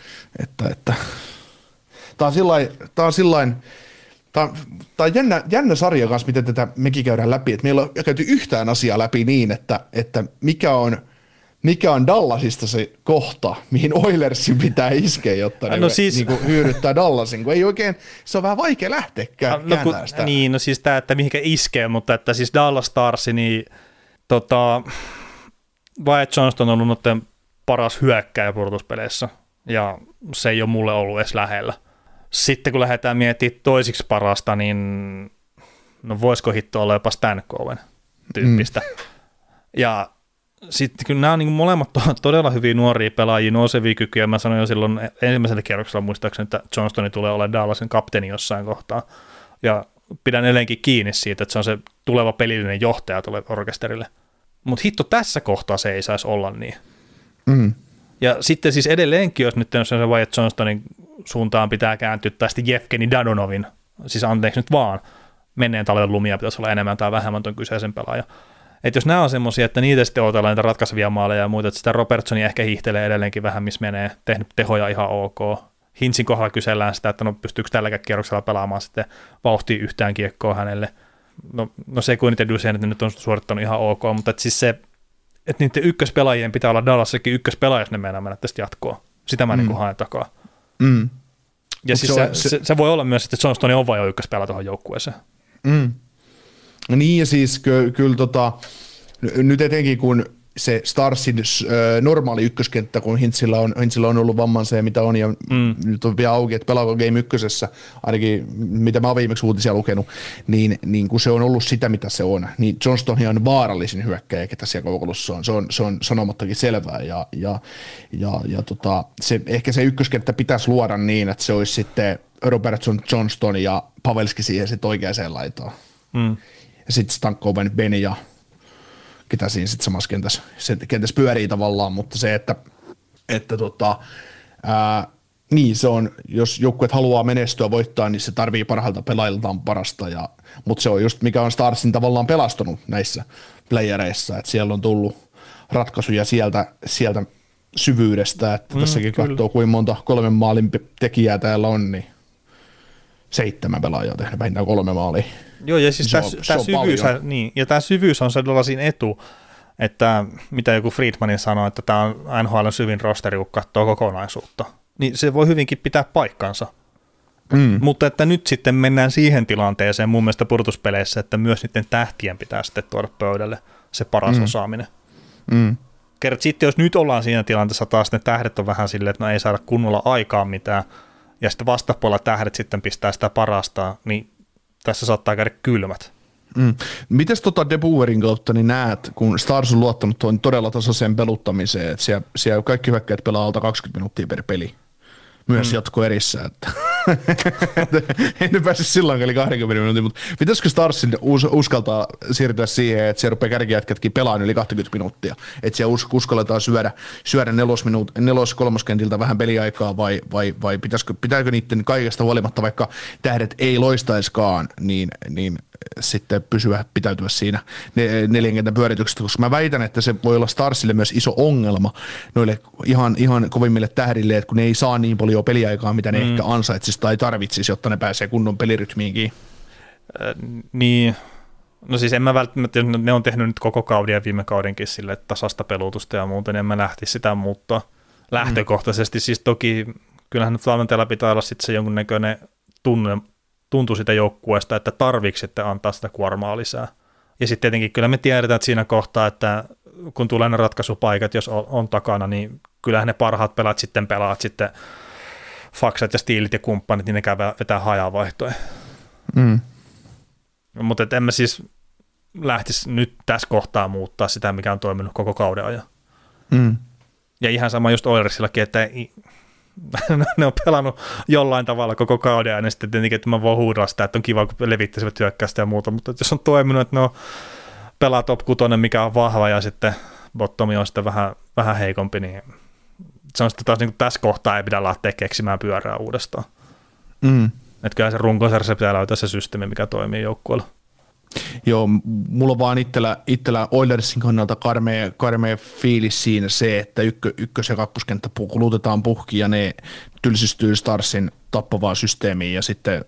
Tämä on sillain, tämä on jännä sarja kanssa, miten tätä mekin käydään läpi, että meillä on käyty yhtään asiaa läpi niin, että mikä on Dallasista se kohta, mihin Oilersin pitää iskeä, jotta ne niin hyödyttää Dallasin, kun ei oikein, se on vähän vaikea lähteä kääntämään sitä. Niin, no siis tämä, että mihinkä iskee, mutta että siis Dallas Stars, niin Wyatt Johnston on ollut paras hyökkääjä pudotuspeleissä, ja se ei ole mulle ollut edes lähellä. Sitten kun lähdetään miettimään toisiksi parasta, niin no voisiko hitto olla jopa Stan Cowen tyyppistä. Ja sitten kun nämä on niin molemmat todella hyviä nuoria pelaajia, nousevia kykyjä, mä sanoin jo silloin ensimmäisellä kierroksella muistaakseni, että Johnstoni tulee olemaan Dallasin kapteeni jossain kohtaa. Ja pidän edelleenkin kiinni siitä, että se on se tuleva pelillinen johtaja tulee orkesterille. Mutta hitto tässä kohtaa se ei saisi olla niin. Ja sitten siis edelleenkin, jos nyt on se Wyatt Johnstonin suuntaan pitää kääntyä, tai sitten Jevgeni Dadonovin, siis anteeksi nyt vaan, menneen talven lumia pitäisi olla enemmän tai vähemmän ton kyseisen pelaaja. Että jos nämä on semmoisia, että niitä sitten odotellaan niitä ratkaisevia maaleja ja muuta, että sitä Robertsonia ehkä hiihtelee edelleenkin vähän, missä menee, tehnyt tehoja ihan ok. Hintsin kohdalla kysellään sitä, että no pystyykö tälläkään kierroksella pelaamaan sitten vauhtia yhtään kiekkoa hänelle. No se kuin niitä Duchenne nyt on suorittanut ihan ok, mutta siis se että niiden ykköspelaajien pitää olla Dallassakin ykköspelaaja, jos ne mennä tästä jatkoa. Sitä mä niin haen takaa. Ja siis se voi olla myös, että Johnston on vain jo ykköspelaaja tuohon joukkueeseen. Niin ja siis kyllä nyt etenkin kun se Starsin normaali ykköskenttä, kun Hintzillä on ollut vammansa ja mitä on, ja nyt on vielä auki, että pelaako Game 1, ainakin mitä mä oon viimeksi uutisia lukenut, niin kun se on ollut sitä, mitä se on, niin Johnston on vaarallisin hyökkäjä, ketä siellä koukulussa on. Se on sanomattakin selvää, ehkä se ykköskenttä pitäisi luoda niin, että se olisi sitten Robertson, Johnston ja Pavelski siihen sitten oikeaan laitaan. Ja sitten Stankoven, Ben ja ketä siinä sitten samassa kentässä pyörii tavallaan, mutta se, että niin se on, jos joukkueet haluaa menestyä voittaa, niin se tarvii parhailta pelaajiltaan parasta, mutta se on just mikä on Starsin tavallaan pelastunut näissä playereissa, että siellä on tullut ratkaisuja sieltä syvyydestä, että tässäkin katsoo kuinka monta 3 maalin tekijää täällä on, niin 7 pelaajaa tehnyt vähintään 3 maalia. Joo, ja siis tämä syvyys on se Dallasin etu, että mitä joku Friedmanin sanoi, että tämä on NHL:n syvin rosteri, kun katsoo kokonaisuutta. Niin se voi hyvinkin pitää paikkansa. Mutta että nyt sitten mennään siihen tilanteeseen mun mielestä pudotuspeleissä, että myös niiden tähtien pitää sitten tuoda pöydälle se paras osaaminen. Kerran sitten, jos nyt ollaan siinä tilanteessa taas, ne tähdet on vähän silleen, että no ei saada kunnolla aikaan mitään, ja sitten vastapuolella tähdet sitten pistää sitä parasta, niin tässä saattaa käydä kylmät. Mites De Boerin kautta niin näet, kun Stars on luottanut tuon todella tasaiseen peluttamiseen, että siellä kaikki hyökkäät pelaa alta 20 minuuttia per peli, myös jatkoerissä, että en pääse silloin eli 20 minuutin, mutta pitäisikö Starsin uskaltaa siirtyä siihen, että se rupeaa kärkijätkätkin pelaamaan yli 20 minuuttia, että siellä uskalletaan syödä nelos-kolmoskentiltä vähän peliaikaa vai pitääkö niiden kaikesta huolimatta, vaikka tähdet ei loistaiskaan, niin sitten pitäytyä siinä 4 kentän pyörityksestä, koska mä väitän, että se voi olla Starsille myös iso ongelma noille ihan kovimmille tähdille, että kun ne ei saa niin paljon peliaikaa, mitä ne ehkä ansaitsisi tai tarvitsisi, jotta ne pääsee kunnon pelirytmiinkin. Niin, no siis en mä välttämättä, ne on tehnyt nyt koko kauden ja viime kaudenkin sille tasasta pelutusta ja muuten, en mä lähtisi sitä muuttaa lähtökohtaisesti. Siis toki kyllähän nyt valmentajalla pitää olla sitten se jonkunnäköinen tuntuu sitä joukkueesta, että tarviiko sitten antaa sitä kuormaa lisää. Ja sitten tietenkin kyllä me tiedetään, että siinä kohtaa, että kun tulee ne ratkaisupaikat, jos on takana, niin kyllähän ne parhaat pelaat sitten faksat ja stiilit ja kumppanit, niin ne käy vetää hajavaihtoja. Mutta en mä siis lähtisi nyt tässä kohtaa muuttaa sitä, mikä on toiminut koko kauden ajan. Ja ihan sama just Oilersillakin, että ne on pelannut jollain tavalla koko kauden ajan, ja sitten tietenkin, että mä voin huudella sitä, että on kiva, kun levittäisivät hyökkäistä ja muuta, mutta jos on toiminut, että ne on pelaa top 6, mikä on vahva, ja sitten bottomi on sitten vähän heikompi, niin se on sitten taas niin tässä kohtaa ei pidä lähteä keksimään pyörää uudestaan. Että kyllä se runkosarjassa pitää löytää se systeemi, mikä toimii joukkueella. Joo, mulla on vaan itsellä Oilersin kannalta karmea fiilis siinä se, että ykkös- ja kakkoskenttä kulutetaan puhki ja ne tylsistyy Starsin tappavaan systeemiin ja sitten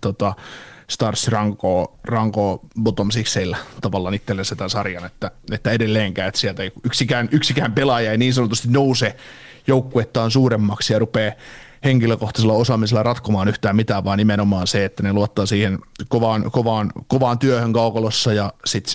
Stars rankoo bottom sixeillä tavallaan itsellensä tämän sarjan, että edelleenkään, että sieltä yksikään pelaaja ei niin sanotusti nouse joukkuettaan suuremmaksi ja rupeaa henkilökohtaisella osaamisella ratkomaan yhtään mitään, vaan nimenomaan se, että ne luottaa siihen kovaan työhön kaukalossa ja sitten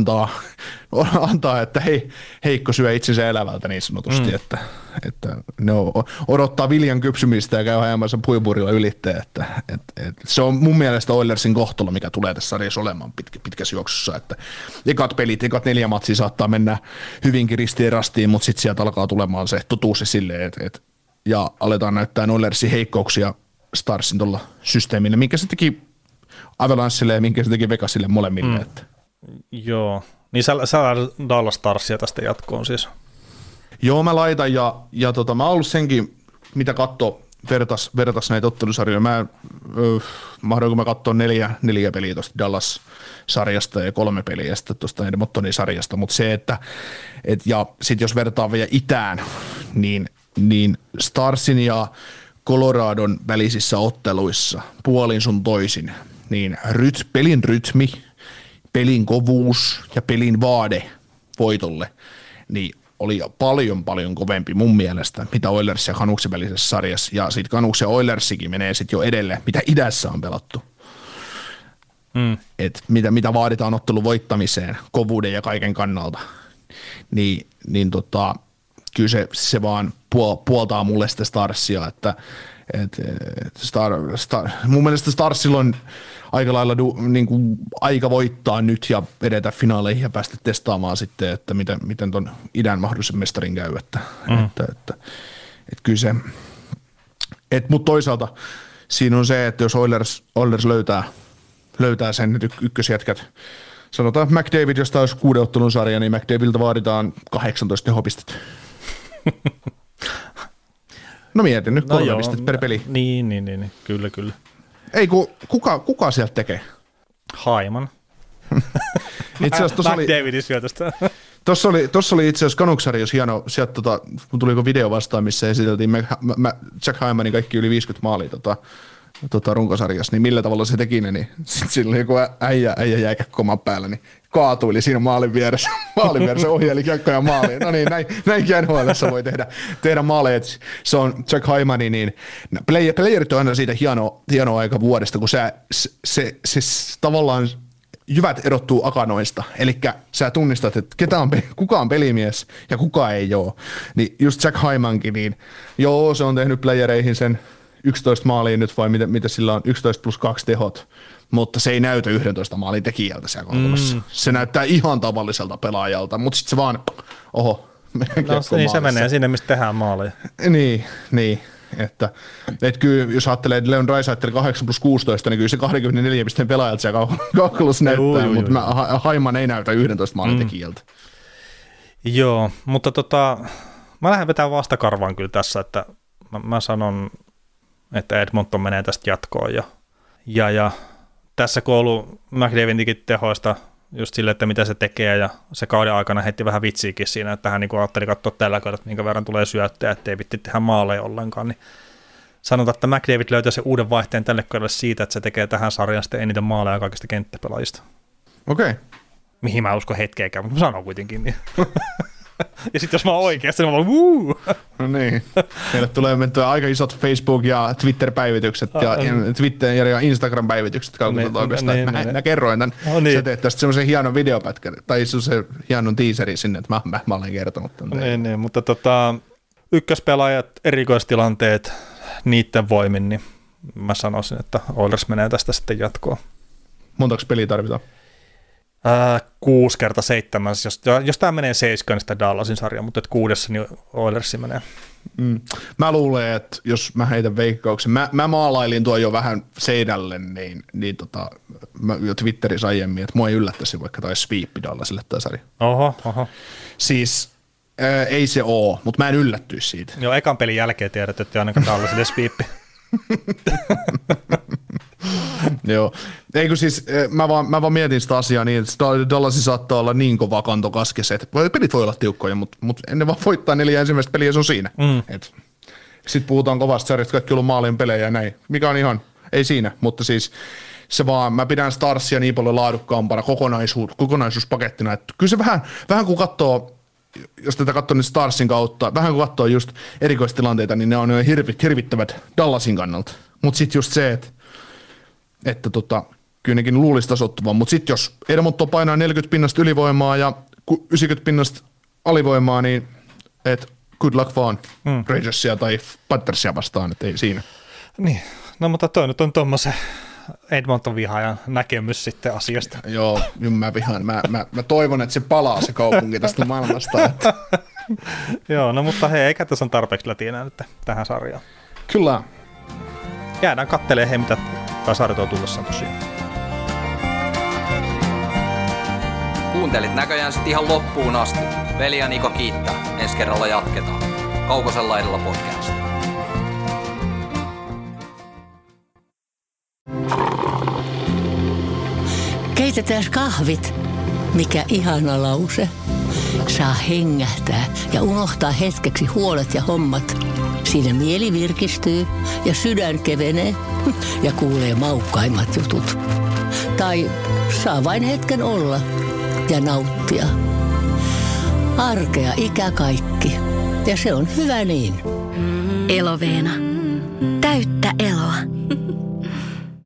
antaa, että heikko syö itsensä elävältä niin sanotusti, että ne odottaa viljan kypsymistä ja käy hajamassa puipurilla ylitteen, että se on mun mielestä Oilersin kohtalo, mikä tulee tässä sarjassa olemaan pitkässä juoksussa, että ekat 4 matsia saattaa mennä hyvinkin ristiin rastiin, mutta sitten sieltä alkaa tulemaan se totuus silleen, ja aletaan näyttää Oilersin heikkouksia Starsin tuolla systeemillä, minkä se teki Avalanchelle ja minkä se teki Vegasille molemmille. Että. Joo, niin sä Dallas Starsia tästä jatkoon siis. Joo, mä laitan ja mä oon ollut senkin, mitä vertas näitä ottelusarjoja. Mahdoinko mä katsoa 4 peliä tuosta Dallas-sarjasta ja 3 peliä sitten tuosta Edmontonin sarjasta, mutta se, että ja sitten jos vertaa vielä itään, niin Starsin ja Coloradon välisissä otteluissa puolin sun toisin, niin pelin rytmi, pelin kovuus ja pelin vaade voitolle, niin oli paljon kovempi mun mielestä, mitä Oilers ja Canucksin välisessä sarjassa. Ja sitten Canucks ja Oilersikin menee sitten jo edelle, mitä idässä on pelattu. Et mitä vaaditaan ottelun voittamiseen, kovuuden ja kaiken kannalta. Niin kyllä se vaan puoltaa mulle sitä Starsia, että mun mielestä Starsilla on aika lailla aika voittaa nyt ja edetä finaaleihin ja päästä testaamaan sitten, että miten ton idän mahdollisen mestarin käy. Että kyllä se, mutta toisaalta siinä on se, että jos Oilers löytää sen ykkösjätkät, sanotaan McDavid, jos tämä olisi 6 ottelun sarja, niin McDavidilta vaaditaan 18 tehopistettä. No mietin nyt 3 pistettä per peli. Niin, kyllä. Ei kuka sieltä tekee? Haiman. Itse asiassa McDavidin syötöstä. Tuossa oli itse asiassa Canucks-sarjassa hieno, sieltä kun tuli video vastaan, missä esiteltiin Jack Hymanin kaikki yli 50 maalia runkosarjassa, niin millä tavalla se teki ne, niin sitten sillä oli joku äijä jääkäkkoman päällä, niin kaatuili siinä maalin vieressä ohjaili kiekkoja maaliin. No niin, näinkin NHL:ssä voi tehdä maaleja. Se on Jack Hymani, niin playerit on aina siitä hienoa aika vuodesta, kun se tavallaan jyvät erottuu akanoista, eli sä tunnistat, että kuka on pelimies ja kuka ei ole. Niin just Jack Hymankin, niin joo, se on tehnyt playereihin sen 11 maalia nyt, vai mitä sillä on, 11 plus 2 tehot, mutta se ei näytä 11 maalin tekijältä siellä kolmassa. Se näyttää ihan tavalliselta pelaajalta, mutta sitten se vaan, niin se menee sinne, mistä tehdään maaleja. Niin. Että kyllä, jos ajattelee, että Leon Draisaitl 8 plus 16, niin kyllä se 24 pisteen pelaajalta siellä kaukalossa näyttää, mutta Haiman ei näytä 11 maalin tekijältä. Joo, mutta mä lähden vetämään vastakarvaan kyllä tässä, että mä sanon, että Edmonton menee tästä jatkoon ja tässä kun on ollut McDavidinkin tehoista just sille, että mitä se tekee ja se kauden aikana heitti vähän vitsiäkin siinä, että hän niin ajatteli katsoa tällä kaudella, että minkä verran tulee syöttää, ettei vitti tehdä maaleja ollenkaan, niin sanotaan, että McDavid löytää sen uuden vaihteen tälle kaudelle siitä, että se tekee tähän sarjaan sitten eniten maaleja kaikista kenttäpelaajista. Okei. Mihin mä uskon hetkeäkään, mutta mä sanon kuitenkin niin. Ja sitten jos mä oon oikeassa, niin mä vaan No niin. Meille tulee mentyä aika isot Facebook- ja Twitter-päivitykset ja Twitter- ja Instagram-päivitykset kaukulta oikeastaan. Mä kerroin tämän. Sä teet tästä semmoisen hienon videopätkän, tai semmoisen hienon teaserin sinne, että mä olen kertonut tämän. Niin, mutta ykköspelaajat, erikoistilanteet, niiden voimin, niin mä sanoisin, että Oilers menee tästä sitten jatkoon. Montako peliä tarvitaan? 6x7, jos tämä menee 7, niin sitä Dallasin sarja, mutta 6, niin Oilersi menee. Mä luulen, että jos mä heitän veikkauksen, mä maalailin tuo jo vähän seinälle, niin mä jo Twitterissä aiemmin, että mua ei yllättäisi, vaikka taisi sweepi Dallasille tämä sarja. Oho. Siis ei se oo, mutta mä en yllättyisi siitä. Joo, ekan pelin jälkeen tiedät, että ainakaan Dallasille sweepi. Joo, eikö siis, mä vaan mietin sitä asiaa niin, että Dallasin saattaa olla niin kova kanto kaskessa, että pelit voi olla tiukkoja, mutta ennen vaan voittaa 4 ensimmäistä peliä, se on siinä. Sitten puhutaan kovasta sarjasta, kaikki on ollut maalien pelejä ja näin, mikä on ihan, ei siinä, mutta siis se vaan, mä pidän Starsia niin paljon laadukkaampana kokonaisuuspakettina, että kyllä se vähän kun katsoo, jos tätä katsoo nyt Starsin kautta, vähän kun katsoo just erikoistilanteita, niin ne on jo hirvittävät Dallasin kannalta, mutta sitten just se, että kyllä nekin luulisi tasoittuvan, mutta sitten jos Edmonton painaa 40 pinnasta ylivoimaa ja 90 pinnasta alivoimaa, niin good luck vaan Rangersia tai Panthersia vastaan, että ei siinä. Niin, no mutta toi nyt on tuommoisen Edmonton vihaajan näkemys sitten asiasta. Joo, mä vihaan. Mä toivon, että se palaa se kaupunki tästä maailmasta. Että. Joo, no mutta hei, eikä tässä on tarpeeksi lätinää nyt tähän sarjaan. Kyllä. Jäädään kattelemaan, mitä tämä sarja tuo tullessaan tosiaan. Kuuntelit näköjään sitten ihan loppuun asti. Veli ja Niko kiittää. Ensi kerralla jatketaan. Kaukosella edellä podcast. Keitetään kahvit. Mikä ihana lause. Saa hengähtää ja unohtaa hetkeksi huolet ja hommat. Siinä mieli virkistyy ja sydän kevenee ja kuulee maukkaimmat jutut. Tai saa vain hetken olla ja nauttia. Arkea ikä kaikki. Ja se on hyvä niin. Eloveena. Täyttä eloa.